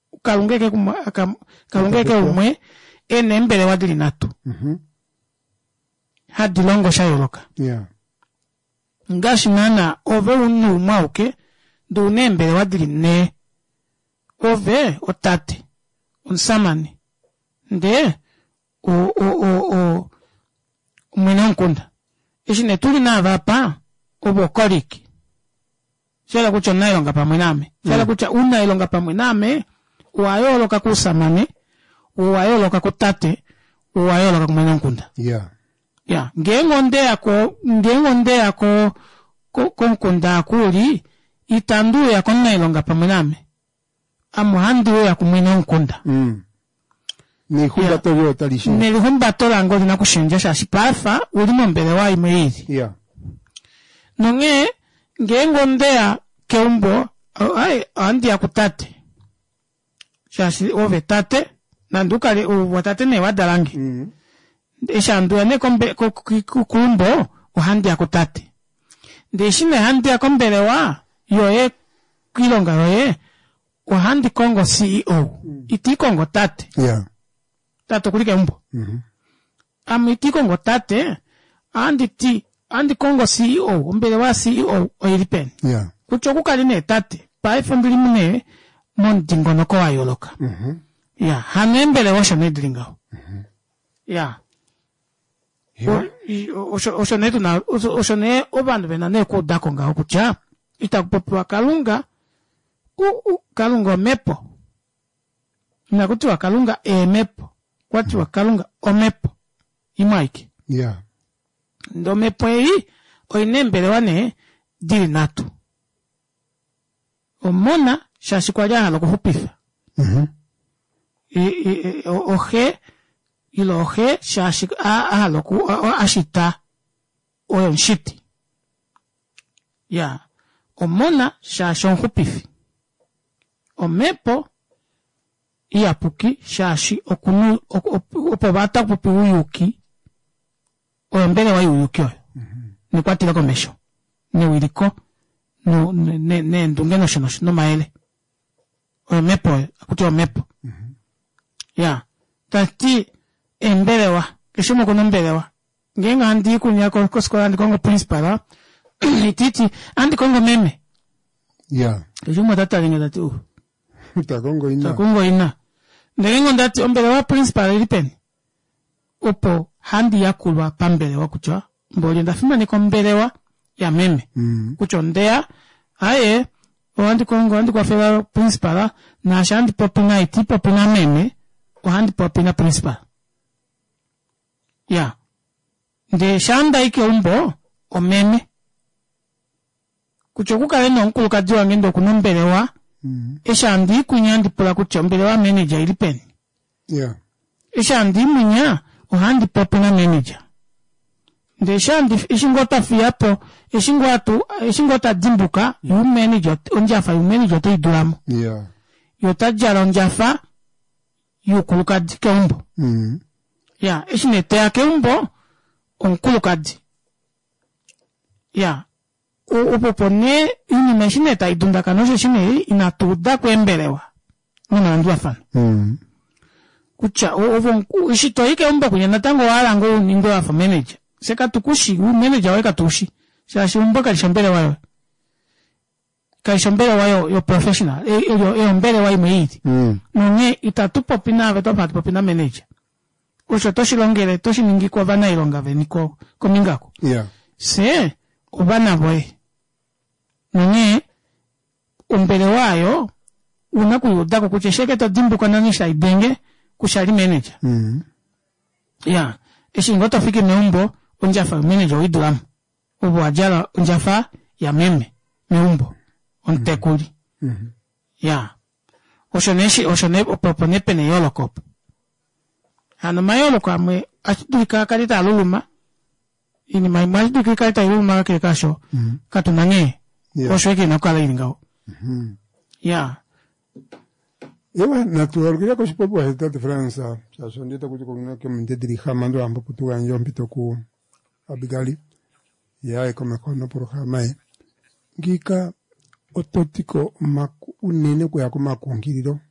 Kalungeke umwe, ene mbele wadili natu. Hadi longo shayoloka. Yeah. Ngashi nana, ove numa uke, dune mbele wadili ne. Ove, otate. Unsamani. Nde, mwene onkunda. Ishi netuli na vapa, obo koriki. Shala kucha unailonga pa mwename. Shala kucha unailonga pa mwename, uayoloka kusamane, uayoloka kutate, uayoloka kumwene onkunda. Yeah. Yeah. Ngengonde yako, konkunda akuli, itandu yako unailonga pa mwename. Amuhandi yako mwene onkunda. Nihumbato yo talisho. Nihumbato lango dina kushenja shashi pafa ulimo mbele wa imeizi. Yeah. Nonge ngengondea keumbo andi ya kutate. Shashi ove tate nanduka watate ne wadalangi. Esha anduya ne kumbo uhandi ya kutate. Ndeshine handi ya kombele wa yoe kilonga yoe uhandi kongo CEO. Iti kongo tate. Yeah. Tato kulike umbo. Amiti kongo tate, andi kongo CEO, umbele wa CEO oiripen. Yeah. Kuchoku kaline tate, paifu mbili mune, mondingo noko wa yoloka. Yeah, hanembele washo nedringao. Yeah. Osho netu na, osho ne obandu bena ne kodako nga okucha, itakupopiwa kalunga, kalunga mepo. Nakutiwa kalunga mepo. Kwati wa kalunga omepo imaiki. Yeah. Ndo mepo hii oinembele wane dili natu. Omona shashi kwa jaha loko hupifa. Ohe ilo ohe shashi loko ashita oyon shiti. Ya. Omona shashi on hupifi. Omepo iapuki shashi okunu opobata pupi uyuki oyembele wa uyuki oyo ni kwatila komesho ni wiliko no ne ndunge no shono no maele omepo akuti omepo ya tati embelewa keshomo kono mbelewa ngenga andi kunya ko skola andi kongo principal ititi andi kongo meme ya keshomo tata linga tatu takongo ina ndengo ndati ombele wa principal ilipeni upo handi ya kulwa pambele wa kuchwa mboli ndafima niko mbelewa ya meme kuchondea aye andi kongo andi kwa fela principal na shandi popina iti popina meme o handi popina principal ya nde shanda ike umbo o meme kuchokuka leno nkuluka diwa ngendo kunombelewa esha andi kunyandi pula kuchombele wa manager ilipeni. Yeah. Esha andi munya uhandi popina manager. Nde esha andi ishingota fiapo, ishingota dimbuka, yu manager, onjafa yu manager te idulamu. Yeah. Yota jala onjafa, yu kulukadi ke umbo. Yeah, eshinete ya ke umbo, onkulukadi. Yeah. Upopone ini meshine ta idunda kanosho shine inatuda kwembelewa nina ndua fan kucha ishito ike umba kunya natango wala ngo nindo afa manager seka tukushi manager weka tushi shashi umba kalishambele wayo yo professional yo mbele wayo meiti nonye itatupo pina veto pat popina manager usho toshi longere toshi ningi kwa vana ilonga veniko komingako yeah se ubana boy nonye umbele wayo unakuyuda kukuchesheke to dimbu kwa nanisha ibenge kushali manager. Ya, ngota fiki meumbo unjafa manager widram. Ubo ajala unjafa ya meme meumbo ontekuli. Ya. Oshone opopone pene yolokop. Ano mayolo kwa mwe ashidika kalita aluluma. Ini maidika kalita aluluma kile kasho. Katunange. Oshweke nakala ingao. Ya. Ewa natural kwa shipopo heta de França. Sasa ndita kuchukua kwa mende dirija mando ambo kutuga nyo mpito ku Abigali. Ya kama kono programa ngika ototiko unene kwa yako makungiriro.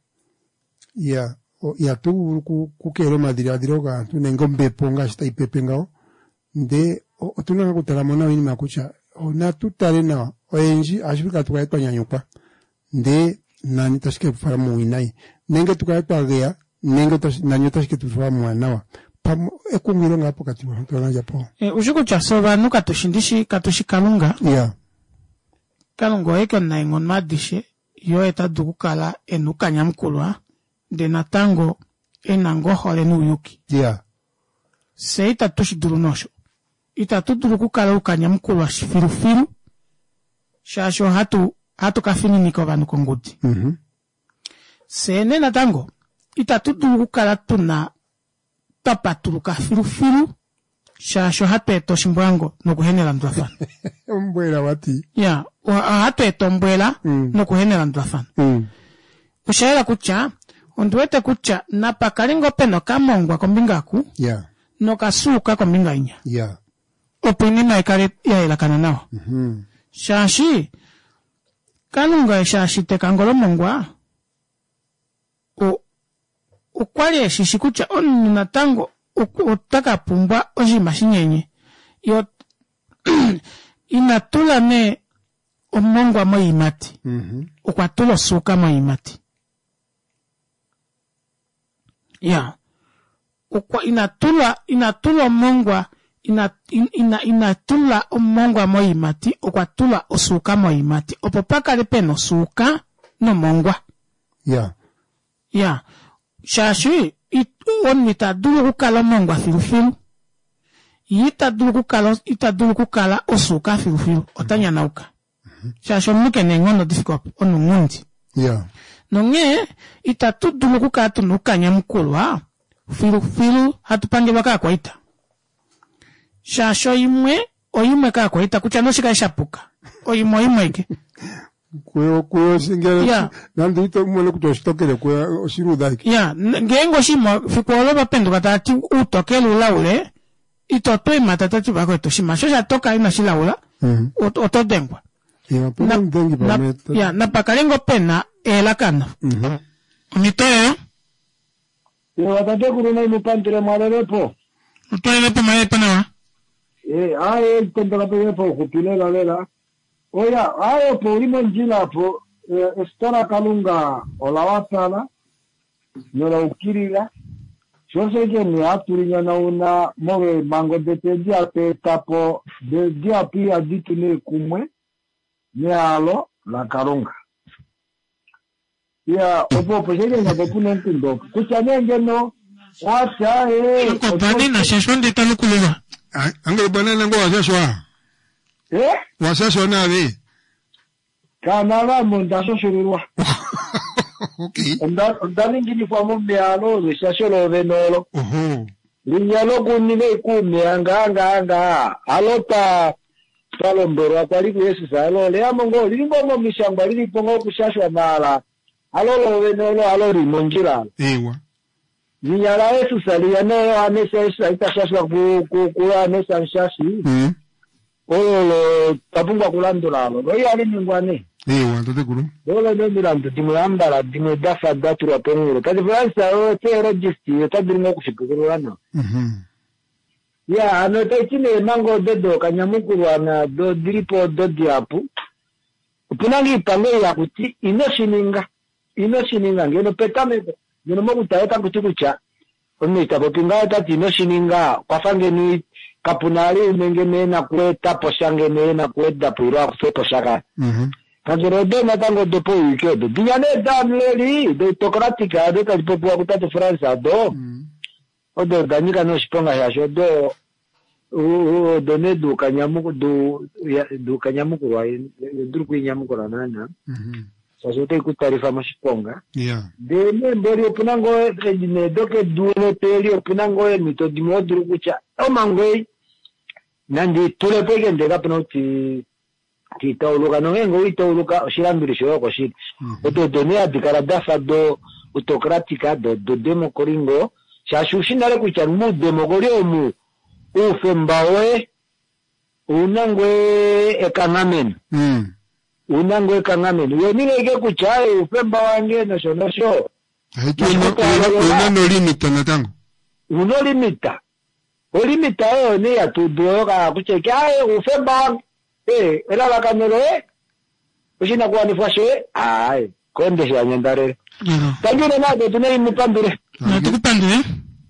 Ya tu kukero madiradiro ga tunengo mbeponga shita ipepengao. Nde otunanga kutalamona wini makucha. Na tutare na oenji ashibika tukaitwa nyanyupa. Nde nani tashike kufara muinai nenge tukaitwa gea nenge nanyo tashike kufara muanawa pam ekungiro ngapo katiwa tona japo ushiko cha sova nuka toshindishi kalunga kalungo eke na ingon madishe yo eta dukala enuka nyamkulwa de natango enango hole nu yuki se ita toshidurunosho ita tudurukukala ukanyamkulwa shifiru shasho hatu kafini niko vanu kongudi. Sene na tango, itatudu kukala tuna tapatuluka filu, shasho hatu eto shimbwango nukuhenela ndwafana. Mbwela wati. Ya, hatu eto mbwela nukuhenela ndwafana. Ushaela kucha, onduwete kucha, napakalingo peno kamongwa kombingaku, nokasuka kombinga inya. Opinima ikari ya ilakana nao. Shashi, kalunga shashite kangolo mongwa ukwali shishikucha onu natango utaka pumba oji mashinyenye yo inatula ne omongwa mo imati ukwatulo suka mo imati ya ukwa inatula omongwa inatula omongwa mo imati okwatula osuka mo imati opopaka lepeno suka no mongwa shashi itadulu kukala mongwa filu itadulu kukala osuka filu otanya nauka shashi omuke nengono difficult onu ngundi nonge itatudulu kukala tunukanya mkulwa filu hatupange waka kwa ita shasho oyimwe kako itakucha shika ishapuka oyimwe ike kuyo singera nandi ito mwele kutoshitokele kuyo oshiruda ike ngengo shimo fikuolo bapendo katati utokelu laule itoto imatatati bako itoshima shosha toka ina shilaula otodengwa napakalengo pena elakana mitoyo watate kuruna imupantire mwalerepo utoelepo malepanawa intento la pedir por Jupile la vela. Oya, podemos njila po estora kalunga o la wasala no la ukirila. Yo sé que me aturinya na una move mango de te dia te tapo de dia pia ditune kumwe ne alo la kalunga. Ya, opo pues ella na popuna entindo. Kucha nenge no. Wacha kopani na sheshonde talukulewa. Angelo banana ngo wasaswa. Wasaswa nawe. Kanala mondaso shururwa. Okay. Ndani ngini kwa mombe alo reshasholo venolo. Linyalo kunile kumye anga alota salombero akwali kuyesi salo le amongo lingo mishamba lilipongo kushashwa mala. Alo venolo alo rimonjira. Ewa. Ninyala Yesu salia no anesa itashashwa ku anesa shashi. Olo tapungwa kulandula lo. Oyo ali ningwane. Ntate kuru. Olo ndo milandu timulambala dafa datu wa penguro. Kadi Fransa o te register tabiringo kushikirana. Ya ano taitine mango dedo kanyamukuru ana do diripo do diapu. Upunangi pango ya kuti inoshininga ngeno petame. Nino mo kutaeta kutukucha onita popinga tati no shininga kwafangeni kapunali nengene na kuleta poshange na kuleta pura kusepo shaka Kagirode matango dopo wikedo. Diane damleri do autocratica do kalipopo akutatu Fransa do. Odo danika no shiponga yasho do done do kanyamuko do kanyamuko wa ndruku nyamuko ranana. Sasa uteku taarifa mashiponga. Dene mbori opunango edine doke duele peli opunango mito dimodru kucha. O mangoi nandi tule pege ndega penoti ti tauluka nongengo itauluka oshirambirisho ko shit. Oto done adikara dafa do autocratica do demo koringo. Shashushina le kucha mu demogorio mu ufembawe unangwe ekangamen. Unangwe kangamen. Yenile kucha ufemba wange nosho. Uno limita natango. Uno limita. O limita ni ya tudoka kucheka ufemba wange. Era la kamero ushina kwa nifashe. Konde ya nyandare. Tangire na de tunai mupandure. Na tukupandure.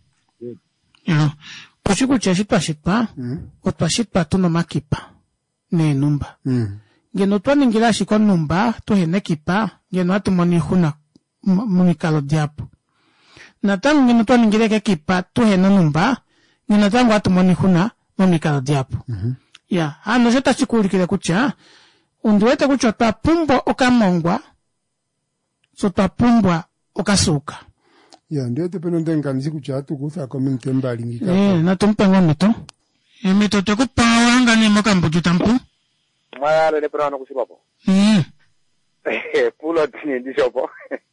Pusiku chashitpa otpashitpa tuno makipa ne numba. Ngeno twa ningira shiko numba to hene kipa ngeno atumoni huna munikalo diapo. Natangu ngeno twa ningira ke kipa to hene numba ngeno tangu atumoni huna munikalo diapo. Ya, ano jeta chikulikire kucha unduete kucho tapumbwa okamongwa so tapumbwa okasuka. Ya, ndio tepeno ndenganizi kucha tukusa komite mbali ngika. Na tumpengo mito. Mito te kupawanga ni mokambo jutampu. Mara le prano kusipapo. Pulo dini dishopo.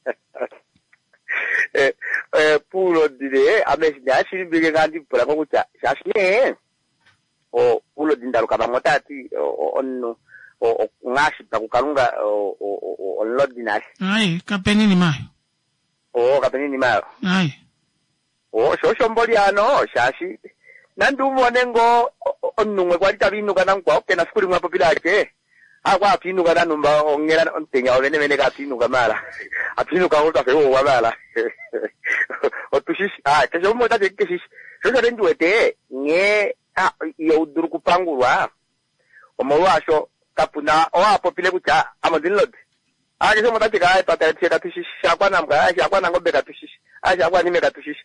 Pulo dide ameshi dashi bige gandi pula kucha. Shashne. O pulo dindalu kaba motati onno o ngashi takukalunga o lodinashi. Ai, kapeni ni mai. Kapeni ni mayo. Ai. Shosho mboli ano, shashi. Nandu mwanengo, onungwe kwa lita vinu kana mkwa, na skuli mwa popilake. Kwa apinu kana numba, ongera ontenya, wene ka apinu kamala. Apinu ka ulta feo wamala. Otushishi, kesho mwota te keshishi. Shosho renjuete, nye, ya uduru kupangurwa. Omolwasho, kapuna, popile kucha, amadinlodi. Kesho mwota te kaya patatia katushishi, shakwa ngombe katushishi. Shakwa nime katushishi.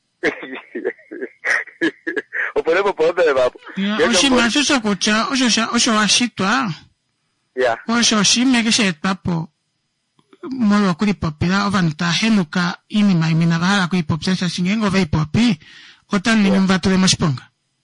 Opolemo pobe babu. Oshima shosho kucha, osho washitwa. Osho shime keshe papo. Molo kuri popila ovanta henuka ini maimina bahala kuri popsesa shingengo vei popi. Otan ni mvatu de mashiponga.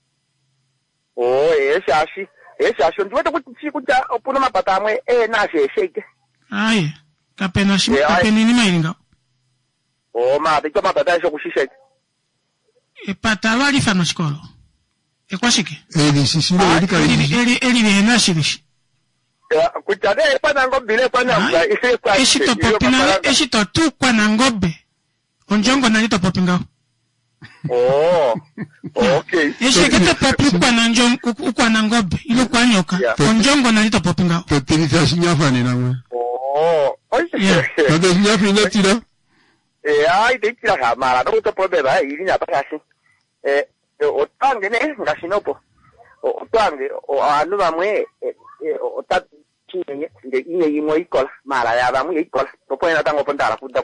Shashi. Nduwete kucha opuna mapatamwe, nashe shake. Ai, kapena shime, kapeni ni mainga. Mabito mapata esho kushisheke. Patalo alifano shikolo. Ekwashike. Eli vihena shirishi. Kuchade pana ngobile pana mga. Eshito popina, eshito tu kwa nangobe. Onjongo na nito popingao. Okay. Eshikete popi kwa nangobe. Ilo kwa nyoka. Onjongo na nito popingao. Totilita shinyafani na mwe. Nade shinyafani na tira. Te tira kamara. No to problema, ili nyapakashi. Otange ne ngashinopo otange anu bamwe inye yimo ikola mara ya bamwe ikola popona tango pondala kuda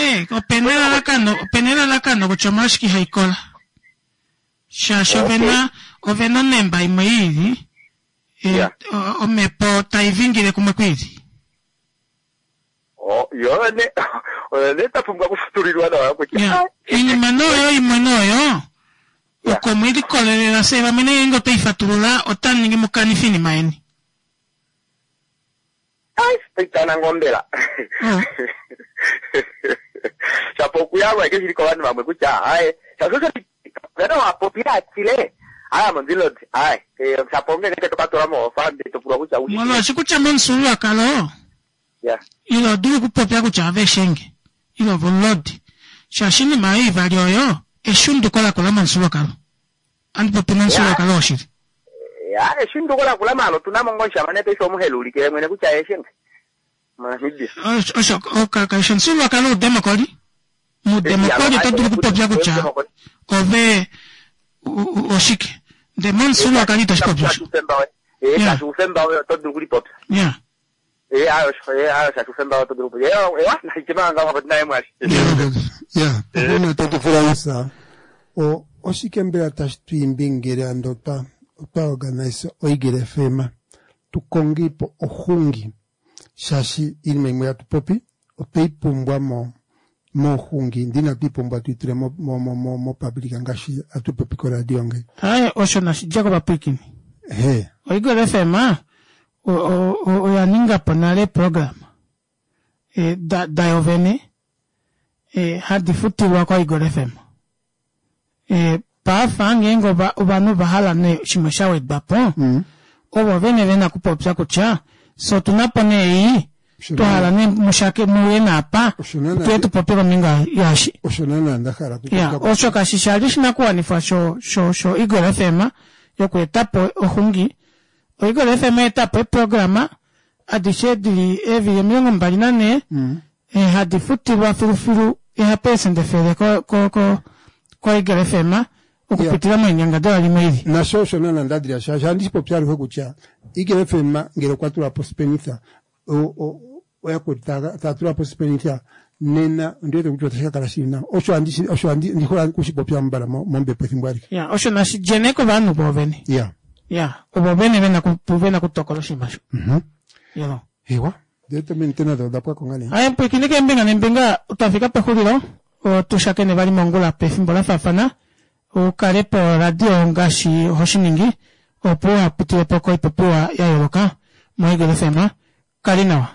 penela lakano kuchomashiki haikola shasho ovena nemba imairi omepo taivingile kumekwizi ne tafunga kufuturirwa na wako imanoyo Como ele colhe se va mene ingo te faturula otan ningi mukani fini maeni. Pitana ngombela. Chapo yawe ke siriko bana mamwe kucha chaso pero apopia chile mondilo chapo ngene ke tokatora mo fan de topura kucha ushi. Molo sikucha monsulu akalo. Ilo dulu kupopia kucha aveshenge. Ilo volodi. Shashini mai valioyo. Eshundu kola monsulu akalo. Andi popina monsulu akalo oshiri. Eshundu kola malo tunamongoncha manete shomu heluli ke mwene kucha eshenge. Osho sulu akalo demakoli. Mudemakoli to dulu kupopia kucha. Ove oshike. De monsulu akali to shpopia. Kasu semba to dulu kupopia. Yeah. ayo shakufemba watu grupo na hikimanga mabadnaye mwashi pona tatu Fransa o sikembera tashtuimbingere andota organize oigere fema tukongipo ohungi shashi ilmengwe atupopi oteipumbwa mo hungi ndina tipumbwa tuitire mo publica ngashi atupopi ko radio nge osho na shijako bapikini oigere fema o yaninga panale program dayovene hadi futi wako igore fema pa fange ngo ubanu bahala ne shimashawe bapo obo vene kupopsa kucha so tunapone hii tuhala ne mushake muwe na pa tuetu popero minga yashi oshonana ndakara osho kashishalishi na kuwa nifa sho igore fema yoku etapo ohungi igore fema etapo programa adishedili evi yemiongo mbalina ne hadi futi wa firu pesa ndefere ko igore fema okupitira mwenyanga dola limeli na shosho nana ndadria shasha ndipo pyari ho kucha igere fema ngero kwatura pospenitha o yakwitaga tatura pospenitha nena ndete kutotashaka karashina osho andi ndikora kushipopya mbara mombe pethimwari osho nashi jeneko banu boveni oboveni vena kutokoloshimba hewa dete mentena da kwa kongani pekine mbenga utafika pehuliro o tushake ne bali mongola pefimbola fafana o karepo radio ngashi hoshiningi o poa putire poko ipopua ya yoroka mo igere fema kalinawa